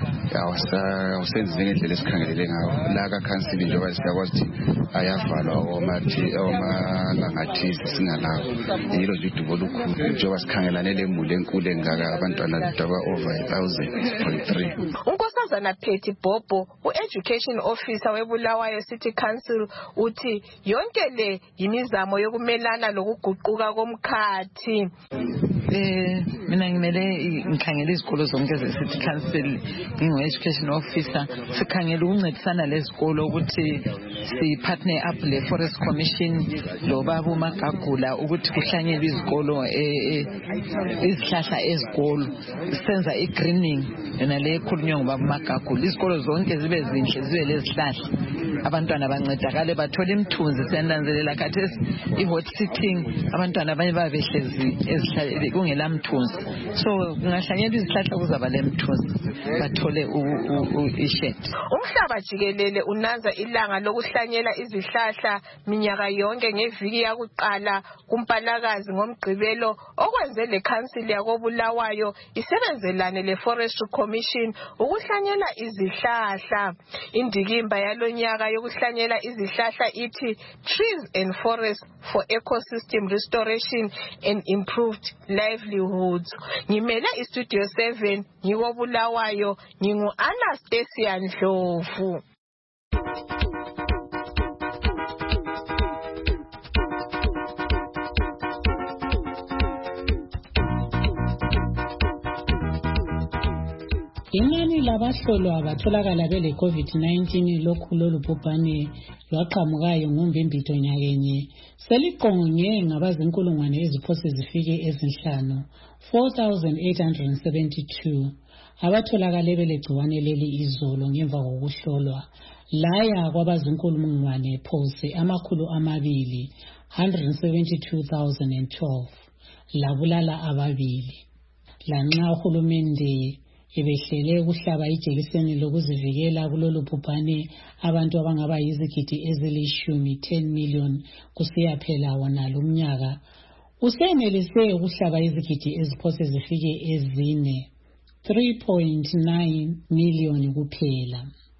S5: Awusenzi ngendlela esikhangelele ngawo la kakhansili njengoba siyakwazi ukuthi ayavalwa omalangathizi singalawo. Yilo nje udubo olukhulu njengoba sikhangelane lemuli enkulu engaka abantwana aba over one thousand point three.
S22: unkosazana Phetty Bhobho u-Education Officer weBulawayo City Council uthi yonke le yimizamo yokumelana lokuguquka komkhathi.
S7: Eh mina ngimele ngikhangela izikolo zonke ze-City Council ngingu-Education Officer sikhangela ukuncedisana lezikolo ukuthi si-partner up le-Forest Commission lobaba uMagagula ukuthi kuhlanyelwe izikolo izihlahla ezikolo senza i-greening yona le ekhulunywa ngubaba uMagagula izikolo zonke zibe zinhle zibe lezihlahla abantwana bancedakale bathola imithunzi siyananzelela khathesi i-hot sitting abantwana abanye babehlezi ezihlahla kungela mthunzi so kungahlanyelwa izihlahla kuzaba lemthunzi bathole i-shed.
S22: Umhlaba jikelele unanza ilanga lokuhlanyela izihlahla minyaka yonke ngeviki yakuqala kuMpalakazi ngoMgqibelo okwenze le council yakoBulawayo isebenzelane le-Forestry Commission ukuhlanyela izihlahla. Indikimba yalonyaka yokuhlanyela izihlahla ithi Trees and Forests for Ecosystem Restoration and Improved Livelihoods. Ngimele iStudio seven ngikoBulawayo ngingu-Anastasia Ndlovu.
S2: Inani labahlolwa batholakala bele COVID nineteen lokhu lolu bhubhane lwaqhamukayo ngoMbimbido nyakenye seliqonge ngabazinkulungwane eziphose zifike ezinhlanu four thousand eight hundred seventy-two abatholakale bele gciwane leli izolo ngemva kokuhlolwa laya kwabazinkulungwane phose amakhulu amabili one hundred seventy-two thousand twelve labulala ababili lanxa uhulumende ebehlele ukuhlaba ijekiseni lokuzivikela kulolu bhubhane abantu abangaba yizigidi ezilishumi ten million kusiya phela wona lumnyaka usenelise ukuhlaba izigidi eziphose zifike ezine three point nine million kuphela.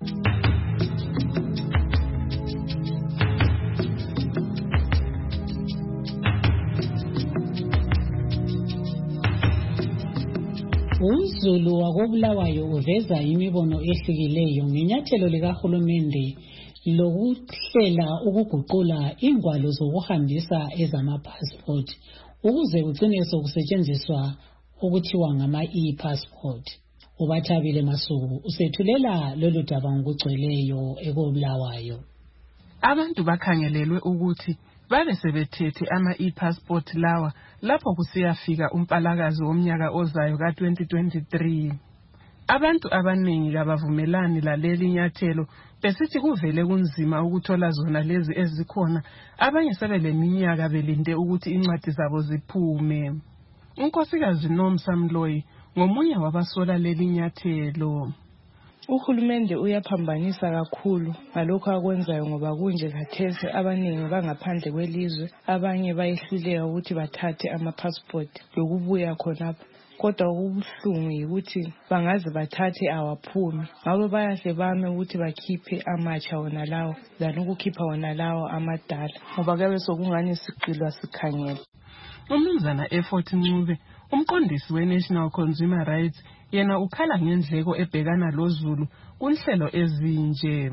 S2: Umzulu wakoBulawayo uveza imibono ehlukileyo ngenyathelo likahulumende lokuhlela ukuguqula ingwalo zokuhambisa ezama-passport ukuze kugcine sokusetshenziswa okuthiwa ngama e-passport. Ubathabile Masuku usethulela lolu daba ngokugcweleyo ekoBulawayo.
S8: Abantu bakhangelelwe ukuthi babe sebethethe ama e-passport lawa lapho kusiyafika uMpalakazi womnyaka ozayo ka twenty twenty-three. Abantu abaningi kabavumelani laleli nyathelo besithi kuvele kunzima ukuthola zona lezi ezikhona abanye sebeleminyaka belinde ukuthi incwadi zabo ziphume. Unkosikazi Nomsa Mloyi ngomunye wabasola leli nyathelo.
S6: Uhulumende uyaphambanisa kakhulu ngalokho akwenzayo ngoba kunje khathesi abaningi bangaphandle kwelizwe, abanye bayehluleka ukuthi bathathe ama-passport yokubuya khonapha. Kodwa okubuhlungu yikuthi bangaze bathathe awaphumi, ngabe bayahle bame ukuthi bakhiphe amatsha wona lawo than ukukhipha wona lawo amadala, ngoba kuyabe sokungani siqilwa sikhangele.
S8: Umnumzana Effort Ncube, umqondisi we-National Consumer Rights, yena ukhala ngendleko ebhekana loZulu kunhlelo ezinje.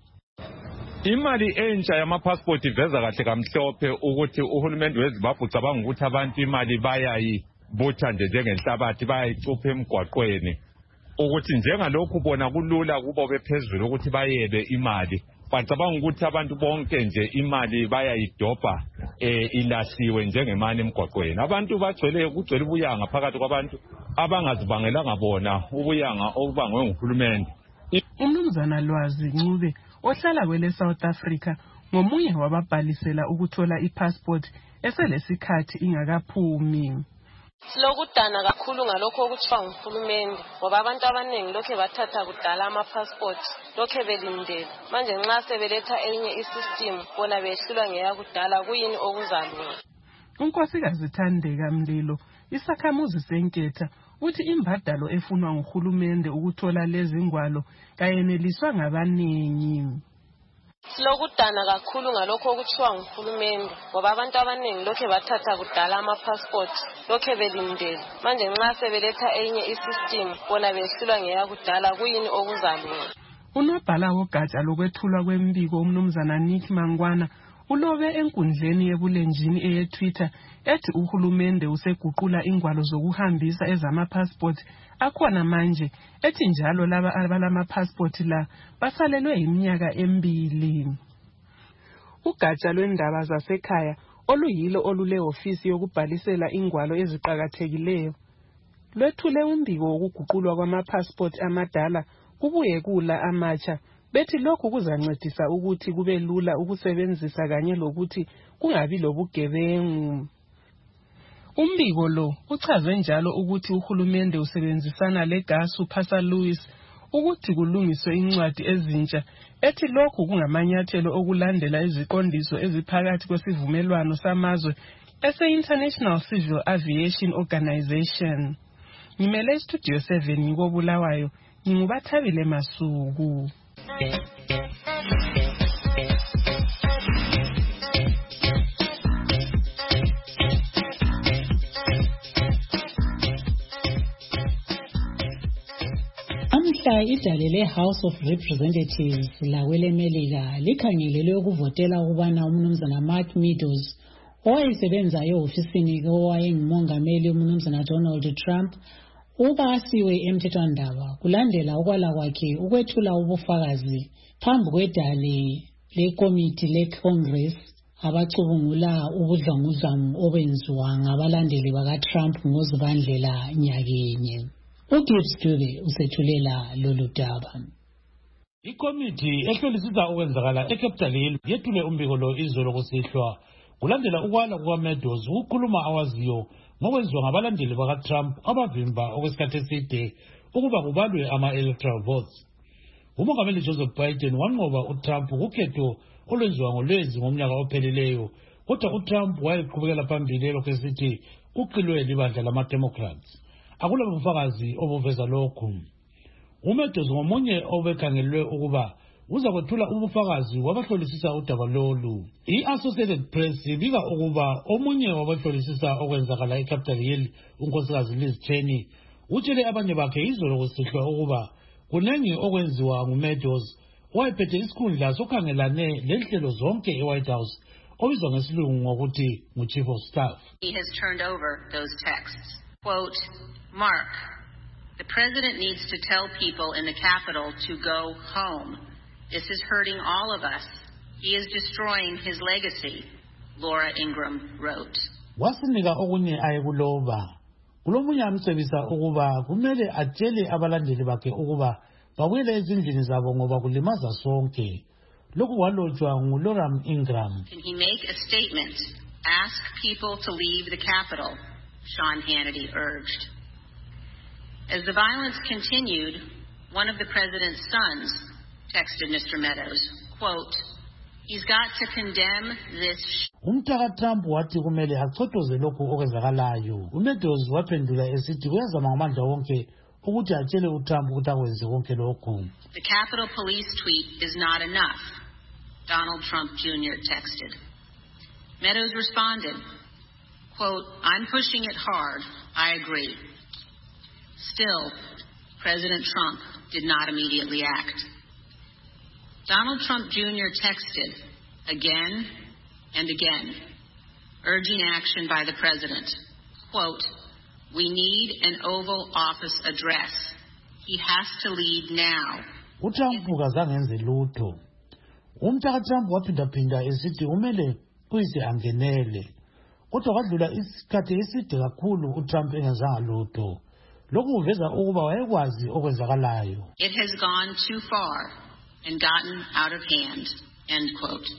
S9: Imali entsha yama-passport iveza kahle kamhlophe ukuthi uhulumende weZimbabwe ucabanga ukuthi abantu imali bayayibutha nje njengenhlabathi, bayayicupha emgwaqweni, ukuthi njengalokhu bona kulula kubo bephezulu ukuthi bayebe imali. Bacabanga ukuthi abantu bonke nje imali bayayidobha eh ilahliwe njengemali emgwaqweni. Abantu bagcwele kugcwele ubuyanga phakathi kwabantu abangazibangelanga bona ubuyanga okubangwe nguhulumende.
S8: Umnumzana Lwazi Ncube ohlala kwele South Africa ngomunye wababhalisela ukuthola i-passport eselesikhathi ingakaphumi.
S21: Silokudana kakhulu ngalokho okuthiwa nguhulumende ngoba abantu abaningi lokhe bathatha kudala ama-passport lokhe belindele. Manje nxa sebeletha enye i-system bona behlulwa ngeyakudala, kuyini okuzalunga?
S8: uNkosikazi Thandeka Mlilo, isakhamuzi seNketha, uthi imbadalo efunwa nguhulumende ukuthola lezi ngwalo kayeneliswa ngabaningi.
S21: Silokudana kakhulu ngalokho okuthiwa nguhulumende ngoba abantu abaningi lokhe bathatha kudala ama-passport lokhe belindele. Manje nxa sebeletha enye i-system bona behlulwa ngeyakudala, kuyini okuzalunga?
S8: Unobhala wogatsha lokwethulwa kwembiko umnumzana Nick Mangwana ulobe enkundleni yebulenjini eye-Twitter ethi uhulumende useguqula ingwalo zokuhambisa ezama-passport akhona manje, ethi njalo laba abalama-passport la basalelwe iminyaka emibili. Ugatsha lwendaba zasekhaya oluyilo olule ofisi yokubhalisela ingwalo eziqhakathekileyo lwethule umbiko wokuguqulwa kwama-passport amadala kubuye kula amatsha, bethi lokhu kuzancedisa ukuthi kube lula ukusebenzisa kanye lokuthi kungabi lobugebengu. Umbiko lo uchaze njalo ukuthi uhulumende usebenzisana leGasu Phasa Louis ukuthi kulungiswe incwadi ezintsha, ethi lokhu kungamanyathelo okulandela iziqondiso eziphakathi kwesivumelwano samazwe ese-International Civil Aviation Organization. Ngimele Studio seven ngikobulawayo, ngingubathabile Masuku.
S2: Amhla idale le-House of Representatives lakwelemelika likhangelelwe ukuvotela ukubana umnumzana Mark Meadows owayesebenza e-ofisini kowayengumongameli umnumzana Donald Trump uba asiwe emthethwandaba kulandela ukwala kwakhe ukwethula ubufakazi phambi kwedale lekomiti le-Congress abacubungula ubudlwangudlwangu obenziwa ngabalandeli baka-Trump ngozibandlela nyakenye. uGibbs Dube usethulela lolu daba.
S17: Ikomiti ehlolisisa okwenzakala eCapital Hill yethule umbiko lo izolo kusihlwa kulandela ukwala kukaMeadows ukukhuluma awaziyo ngokwenziwa ngabalandeli baka-Trump abavimba okwesikhathi eside ukuba kubalwe ama-electoral votes. Umongameli Joseph Biden wanqoba uTrump kukhetho olwenziwa ngolwezi ngomnyaka ophelileyo, kodwa uTrump wayeqhubekela phambili lokho esithi uqilwe libandla lama-Democrats. Akula bufakazi obuveza lokhu. uMeadows ngomunye obekhangelwe ukuba uza kwethula ubufakazi wabahlolisisa udaba lolu. I-Associated Press ibika ukuba omunye wabahlolisisa okwenzakala eCapital Hill, unkosikazi Liz Cheney, utshele abanye bakhe izolo kusihlwa ukuba kunengi okwenziwa nguMeadows owayephethe isikhundla sokhangelane lenhlelo zonke eWhite House obizwa ngesilungu ngokuthi ngu-Chief of Staff.
S10: He has turned over those texts. Quote, Mark, the president needs to tell people in the Capitol to go home. This is hurting all of us. He is destroying his legacy, Laura Ingraham wrote.
S17: Wasinika okunye ayekuloba. Kulomunye amcebisa ukuba kumele atshele abalandeli bakhe ukuba babuyele ezindlini zabo ngoba kulimaza sonke. Lokhu kwalotshwa nguLaura Ingraham.
S10: Can he make a statement? Ask people to leave the Capitol, Sean Hannity urged. As the violence continued, one of the president's sons texted Mister Meadows, quote, he's got to condemn this sh-
S17: umtaka Trump wathi kumele achothoze lokhu okwenzakalayo. uMeadows waphendula esithi uyazama ngamandla wonke ukuthi atshele uTrump ukuthi akwenze konke lokhu.
S10: The Capitol Police tweet is not enough, Donald Trump Junior texted. Meadows responded, quote, I'm pushing it hard, I agree. Still, President Trump did not immediately act. Donald Trump Junior texted again and again, urging action by the president. Quote, we need an Oval Office address. He has to lead now.
S17: uTrump kazangenze lutho. umtaka Trump waphinda-phinda esithi kumele uyise angenele. Kodwa kwadlula isikhathi eside kakhulu uTrump engenzanga lutho. Lokhu kuveza ukuba wayekwazi okwenzakalayo.
S10: It has gone too far and gotten out of hand, end quote.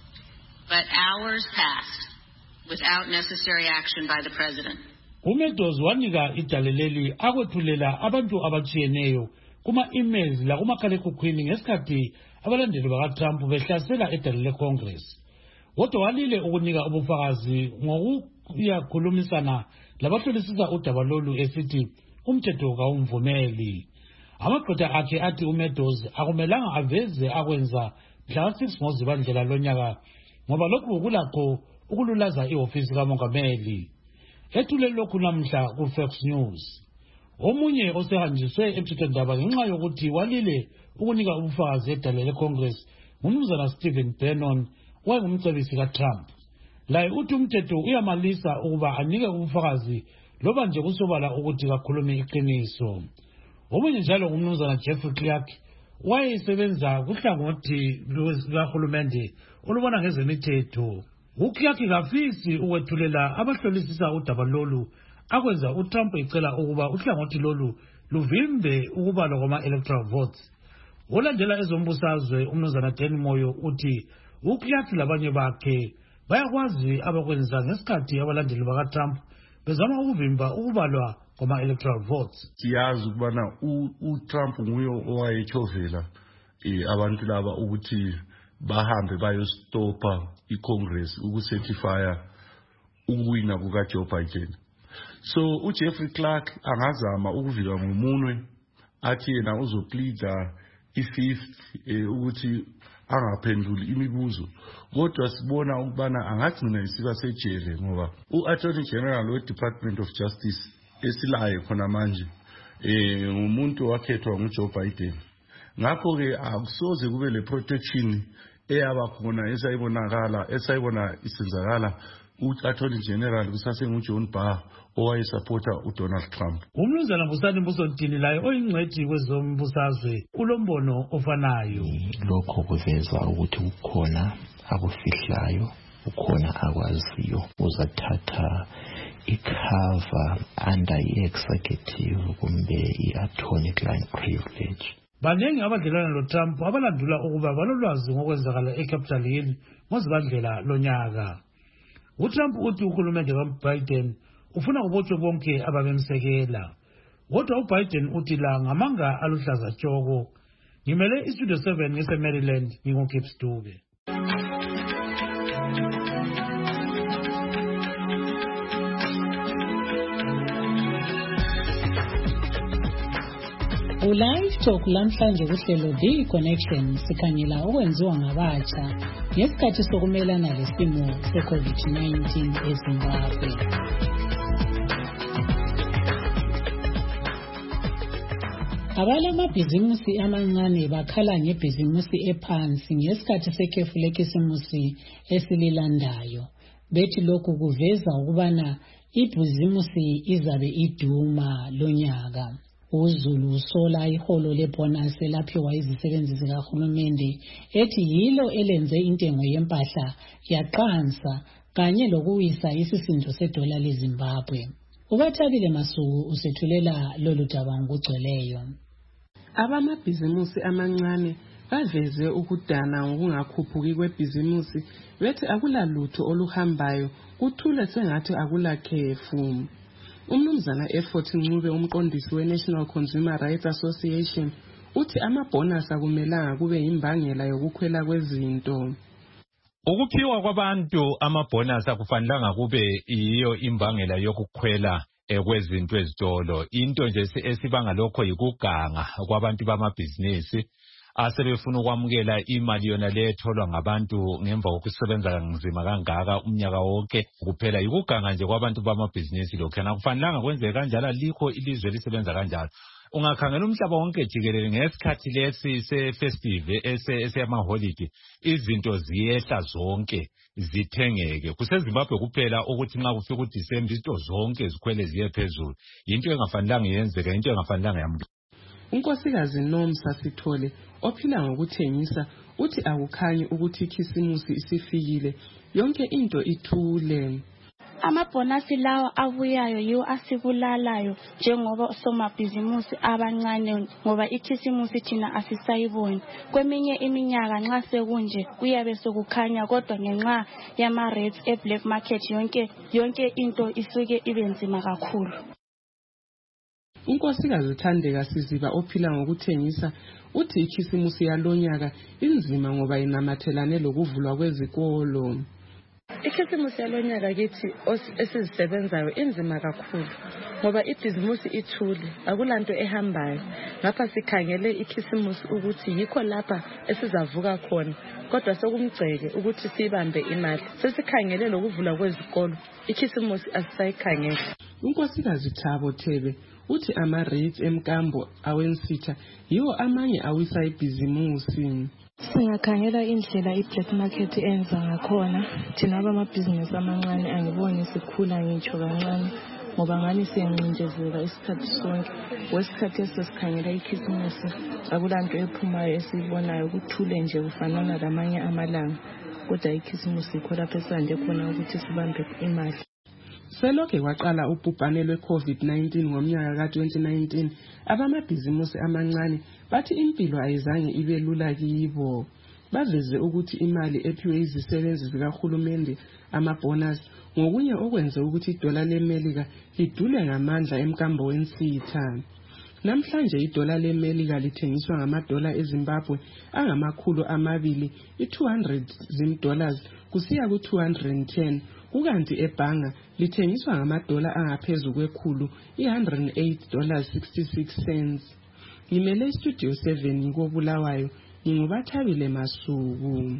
S10: But hours passed without necessary action by the president.
S17: uMeadows wanika idaleleli akwethulela abantu abatshiyeneyo kuma-emails lakumakhalekhukhwini ngesikhathi abalandeli bakaTrump behlasela edale leCongress. Kodwa walile ukunika ubufakazi ngokuyakhulumisana labahlolisisa udaba lolu esithi umthetho kawumvumeli. Amagqwetha akhe athi uMeadows akumelanga aveze akwenza mhla six ngoZibandlela lonyaka ngoba lokhu kulakho ukululaza ihofisi kamongameli. Ethule lokhu namhla ku-Fox News. Omunye osehanjiswe emthethwandaba ngenxa yokuthi walile ukunika ubufakazi edale leCongress ngumnumzana Stephen Bannon wayengumcebisi kaTrump. Laye uthi umthetho uyamalisa ukuba anike ubufakazi loba nje kusobala ukuthi kakhulume iqiniso. Omunye njalo ngumnumzana Jeffrey Clark wayesebenza kuhlangothi lukahulumende olubona ngezemithetho. uClark kafisi ukwethulela abahlolisisa udaba lolu akwenza uTrump ecela ukuba uhlangothi lolu luvimbe ukubalwa kwama-electoral votes. Olandela ezombusazwe umnumzana Dan Moyo uthi uClark labanye bakhe bayakwazi abakwenza ngesikhathi abalandeli bakaTrump bezama ukuvimba ukubalwa kwama-electoral votes.
S11: Siyazi ukubana uTrump nguye owayechovela abantu laba ukuthi bahambe bayostopa iCongress ukucertifya ukuwina kukaJoe Biden. So uJeffrey Clark angazama ukuvika ngomunwe athi yena uzopleada i-fifth ukuthi angaphenduli imibuzo. Kodwa sibona ukubana angagcina isiba sejele ngoba u-Attorney General we-Department of Justice esilaye khona manje eh umuntu wakhethwa nguJoe Biden. Ngakho-ke akusoze kube le protection eyaba khona esayibonakala esayibona isenzakala u-Attorney General kusasenguJohn Barr owayesupporta uDonald Trump.
S17: Umnumzana Mbusani Mbusontini laye oyingcwethi kwezombusazwe ulombono ofanayo.
S12: Lokho kuveza ukuthi ukhona akufihlayo, ukhona akwaziyo uzathatha icover under i-executive kumbe i-attorney client privilege.
S17: Baningi abadlelana loTrump abalandula ukuba balolwazi ngokwenzakala eCapitol Hill ngoZibandlela lonyaka. uTrump uthi uhulumende kaBiden ufuna ubotshwe bonke ababemsekela. Kodwa uBiden uthi la ngamanga aluhlaza tshoko. Ngimele iStudio seven ngese-Maryland nginguGibbs Dube.
S2: uLive Talk lamhlanje kuhlelo The Connection sikhangela okwenziwa ngabatsha ngesikhathi sokumelana lesimo se-COVID nineteen eZimbabwe. Abalamabhizimusi amancane bakhala ngebhizimusi ephansi ngesikhathi sekhefu lekisimusi esililandayo. Bethi lokhu kuveza ukubana ibhizimusi izabe iduma lonyaka. uZulu usola iholo lebonus elaphiwa izisebenzi zikahulumende ethi yilo elenze intengo yempahla yaqansa kanye lokuwisa isisindo sedola leZimbabwe. Ubathabile Masuku usethulela lolu daba ngokugcweleyo.
S8: Abamabhizimusi amancane baveze ukudana ngokungakhuphuki kwebhizimusi bethi akulalutho oluhambayo kuthule sengathi akulakhefu. Umnumzana Effort Ncube umqondisi we-National Consumer Rights Association uthi amabonus akumelanga kube imbangela yokukhwela kwezinto.
S9: Ukuphiwa kwabantu amabonus akufanelanga kube iyo imbangela yokukhwela kwezinto ezitolo. Into nje esibanga lokho yikuganga kwabantu bamabhizinisi asebefuna ukwamukela imali yona le etholwa ngabantu ngemva kokusebenza nzima kangaka umnyaka wonke kuphela. Yikuganga nje kwabantu bamabhizinisi lokho. Akufanelanga kwenzeke kanjalo, likho ilizwe lisebenza kanjalo. Ungakhangela umhlaba wonke jikelele ngesikhathi lesi se-festive eseyamaholide, izinto ziyehla zonke zithengeke. KuseZimbabwe kuphela ukuthi nxa kufika uDisemba izinto zonke zikhwele ziye phezulu. Yinto engafanelanga yenzeke, into engafanelanga yamukela.
S8: Unkosikazi Nomsa Sithole ophila ngokuthengisa uthi akukhanyi ukuthi ikhisimusi isifikile, yonke into ithule.
S3: Amabhonasi lawa abuyayo yiwo asibulalayo njengoba somabhizimusi abancane, ngoba ikhisimusi thina asisayiboni. Kweminye iminyaka nxa sekunje kuyabe sokukhanya, kodwa ngenxa yama rates e black market yonke yonke into isuke ibe nzima kakhulu.
S8: Unkosikazi Thandeka Siziba ophila ngokuthengisa uthi ikhisimusi yalonyaka inzima ngoba inamathelane lokuvulwa kwezikolo.
S6: Ikhisimusi yalonyaka kithi esizisebenzayo inzima kakhulu ngoba ibhizimusi ithule, akulanto ehambayo. Ngapha sikhangele ikhisimusi ukuthi yikho lapha esizavuka khona, kodwa sokumgceke ukuthi sibambe imali. Sesikhangele lokuvula kwezikolo, ikhisimusi asisayikhangele.
S8: Unkosikazi Thabo Thebe uthi ama rates emkambo awensitha yiwo amanye awisa ibhizimusi.
S6: Singakhangela indlela i-black market enza ngakhona, thina abamabhizinisi amancane angiboni sikhula ngitsho kancane ngoba ngani siyancinjezela isikhathi sonke. Wesikhathi esesikhangela ikhisimusi akulanto ephumayo esiyibonayo, kuthule nje kufanana lamanye amalanga, kodwa ikhisimusi yikho lapho esande khona ukuthi sibambe imali.
S8: Selokhe kwaqala ubhubhane lwe-COVID nineteen ngomnyaka ka twenty nineteen, abamabhizimusi amancane bathi impilo ayizange ibe lula kibo. Baveze ukuthi imali ephiwe izisebenzi zikahulumende, amabonus, ngokunye okwenze ukuthi idola leMelika lidule ngamandla emkambo wensitha. Namhlanje idola leMelika lithengiswa ngamadola eZimbabwe angamakhulu amabili, i-two hundred zim dollars kusiya ku-two hundred ten. Kukanti ebhanga lithengiswa ngamadola angaphezu kwekhulu, one hundred eight dollars sixty-six cents. Ngimele Studio seven ngikobulawayo, nginguBathabile Masuku.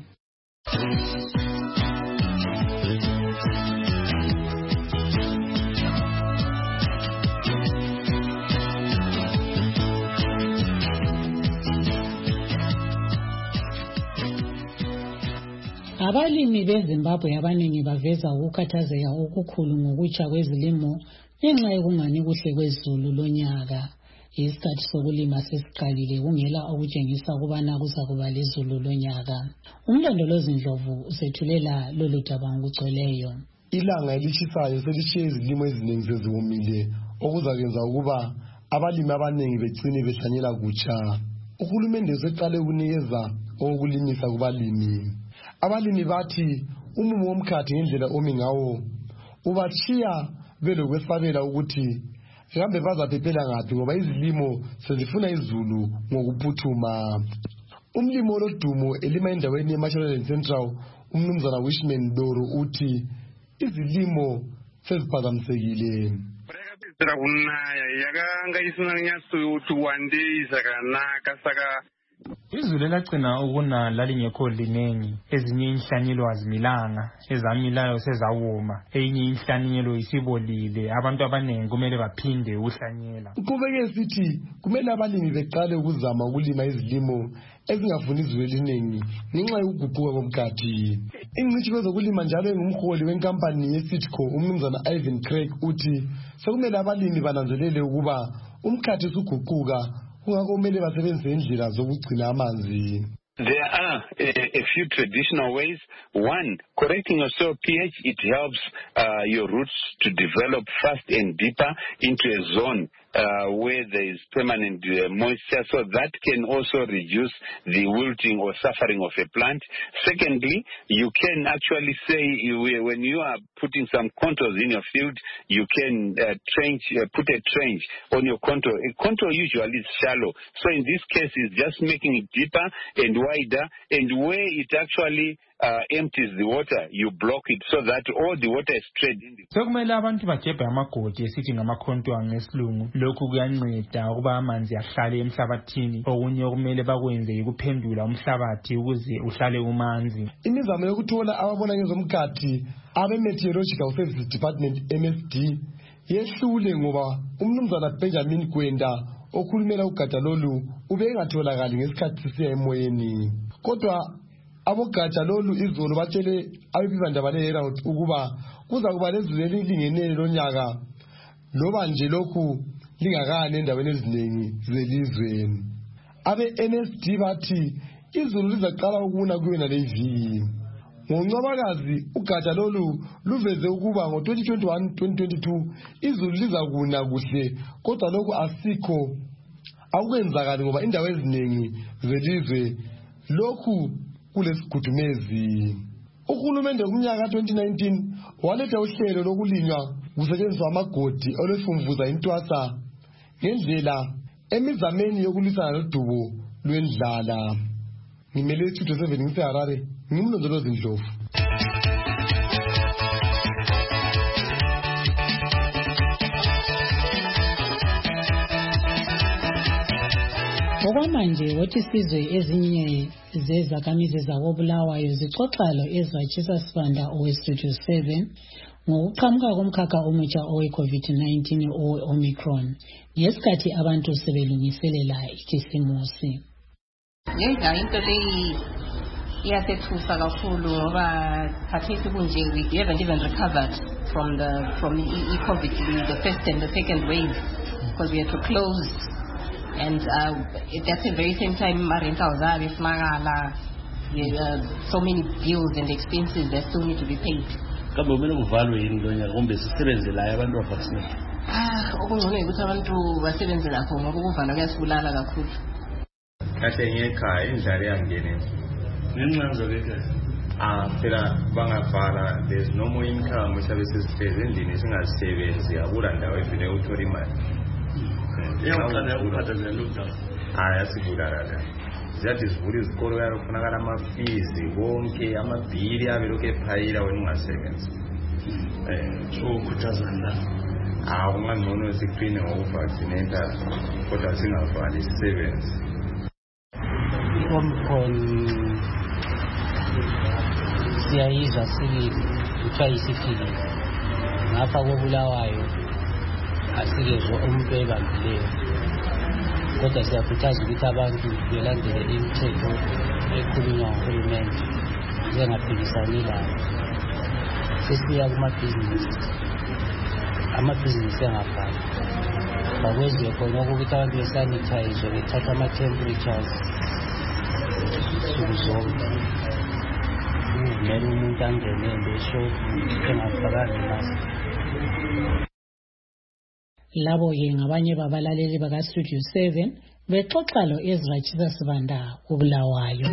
S2: Abalimi beZimbabwe abaningi baveza ukukhathazeka okukhulu ngokutsha kwezilimo ngenxa yokungani kuhle kwezulu lonyaka. Isikhathi sokulima sesiqalile kungela okutshengisa ukubana kuzakuba lezulu lonyaka. Umlondolozi Ndlovu usethulela lolu daba ngokugcweleyo.
S13: Ilanga elishisayo selishiye izilimo eziningi seziwomile, okuzakwenza ukuba abalimi abaningi begcine behlanyela kutsha. Uhulumende useqale ukunikeza okulimisa kubalimi. Abalimi bathi umumo womkhathi ngendlela omi ngawo ubatshiya belokwesabela ukuthi kambe bazaphephela ngaphi ngoba izilimo sezifuna izulu ngokuphuthuma. Umlimo olodumo elima endaweni yeMashonaland Central, umnumzana Wishman Doro, uthi izilimo seziphazamisekile.
S14: Kunaya yakanga isina nyaso uthi one day sakanaka saka
S15: izulu elagcina ukuna lalingekho linengi, ezinye inhlanyelo azimilanga, ezamilayo sezawoma, enye inhlanyelo isibolile, abantu abanengi kumele baphinde ukuhlanyela.
S13: Kubeke sithi kumele abalimi beqale ukuzama ukulima izilimo ezingafuni izulu eliningi ngenxa yokuguquka komkhathi. Ingcitshi kwezokulima njalo engumholi wenkampani yeSitco, umnumzana Ivan Craig, uthi sekumele abalimi bananzelele ukuba umkhathi usuguquka. There
S25: are a, a few traditional ways. One, correcting your soil pH, it helps uh, your roots to develop fast and deeper into a zone uh, where there is permanent uh, moisture, so that can also reduce the wilting or suffering of a plant. Secondly, you can actually say you, when you are putting some contours in your field, you can uh, trench, uh, put a trench on your contour. A contour usually is shallow, so in this case, it's just making it deeper and wider, and where it actually Uh, empties the water, you block it so that all the water is straight in the...
S15: Sokumele abantu bagebhe amagodi esithi ngamakhonto ngesilungu. Lokhu kuyanceda ukuba amanzi ahlale emhlabathini. Okunye okumele bakwenze yikuphendula umhlabathi ukuze uhlale umanzi.
S13: Imizamo yokuthola ababona ngezomkhathi abe Meteorological Services Department M S D yehlule ngoba umnumzana Benjamin Gwenda okhulumela ugatsha lolu ubengatholakali ngesikhathi sisiya emoyeni. Kodwa abogatsha lolu izolo batshele abebandaba leHerald ukuba kuza kuba lezulu elingenele lonyaka loba nje lokhu lingakani endaweni eziningi zelizweni. Abe N S D bathi izulu lizaqala ukuna kuwena leviki. NgoNcwabakazi ugatsha lolu luveze ukuba ngo twenty twenty-one twenty twenty-two izulu lizakuna kuhle, kodwa lokhu asikho akwenzakala ngoba indawo eziningi zelizwe lokhu kulesigudumezi. Uhulumende kumnyaka twenty nineteen waletha uhlelo lokulinywa kusetshenziswa amagodi olwefumvuza intwasa ngendlela emizameni yokulwisana nodubo lwendlala. Ngimele two seven ngiseHarare, ngimlondolozi Ndlovu.
S2: Okwamanje wothi sizwe ezinye zezakhamizi zakoBulawayo zixoxalo ezatshisa sibanda owe-Studio seven ngokuqhamuka komkhakha omutsha owe-COVID nineteen owe-Omicron ngesikhathi abantu sebelungiselela ikhisimusi.
S1: Yenza into leyi iyasethusa kakhulu ngoba khathesi kunje we haven't even recovered from the from the COVID, the first and the second wave, because we had to close. And uh, at the very same time, rentals are uh, so many bills and expenses that still need to be paid.
S16: Kambe kumele kuvalwe yini lo nyaka kumbe sisebenze la abantu abavaccinate?
S1: Ah, okungcono ukuthi abantu basebenze lapho ngoba ukuvala kuyasibulala kakhulu.
S18: Kahle ngekhaya indlala yangene.
S16: Ngenxa ke
S18: ah phela bangavala, there's no more income mhlambe sesihlezi endlini singasebenzi akula ndawo evile uthola imali.
S16: Yawuqala ukuphatha lockdown.
S18: Hayi asibulala la. Ziyathi zivula izikolo kuyafunakala amafizi konke amabhili abeloke ephayila wena ungasebenzi. Eh
S16: so ukhuthazana
S18: ah ungangcono siqine ngokuvaccinate kodwa singavali sisebenzi.
S19: Omicron siyayizwa sibili kuthiwa isifile ngapha koBulawayo asikezwe umuntu ebambileyo, kodwa siyakhuthaza ukuthi abantu belandele imithetho ekhulunywa nguhulumende njengaphikisani layo. Sesiya kumabhizinisi, amabhizinisi angaphandle bakwenziwe khona ukuthi abantu besanithayizwe bethatha ama-temperatures nsuku zonke. Kumele umuntu angene besho engafakanga imask.
S2: Labo-ke ngabanye babalaleli baka-Studio seven bexoxalo ezratshisa sibanda uBulawayo.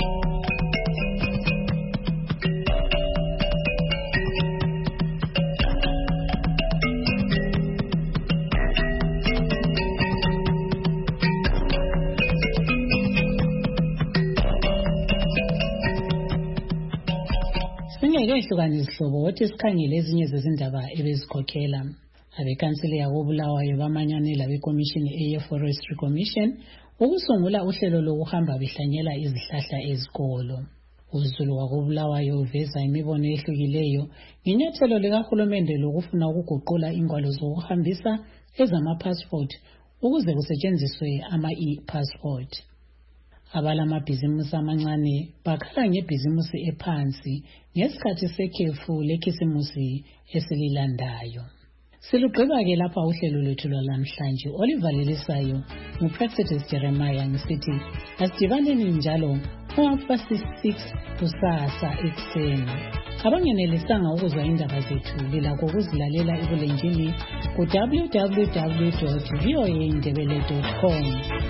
S2: Singekehlukanisa isihlobo wothi sikhangele ezinye zezindaba ebezikhokhela. Abekansile yakoBulawayo bamanyanela bekomishini eye-Forestry Commission ukusungula uhlelo lokuhamba behlanyela izihlahla ezikolo. Uzulu wakoBulawayo uveza imibono ehlukileyo ngenyathelo likahulumende lokufuna ukuguqula ingwalo zokuhambisa ezama-passport ukuze kusetshenziswe ama-e-passport. Abalamabhizimusi amancane bakhala ngebhizimusi ephansi ngesikhathi sekhefu lekhisimusi esililandayo. Silugqiba-ke lapha uhlelo lwethu lwalamhlanje olivalelisayo nguPractice Jeremiah ngisithi asidibaneni njalo ngo-half past six kusasa ekuseni. Abangenelisanga ukuzwa indaba zethu lilakho ukuzilalela ebulenjini ku w w w dot v o a indebele dot com.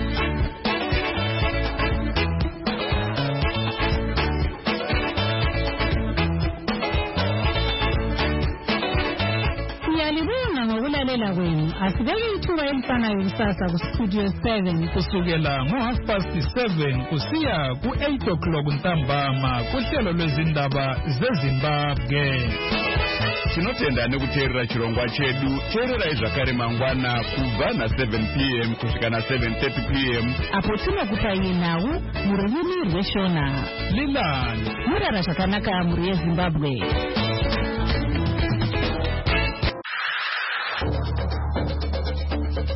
S2: Ngokulalela kwenu asibeke ithuba elifanayo kusasa ku-studio seven
S4: kusukela ngo-half past seven kusiya ku-eight o'clock ntambama kuhlelo lwezindaba zezimbabwe.
S5: tinotenda kuteerera chirongwa chedu. Teerera zvakare mangwana kubva na-seven p m kusvika na-seven thirty p m
S20: apo tinokupa nhau mururimi rweshona.
S4: Lilani
S20: murara zvakanaka muri yezimbabwe.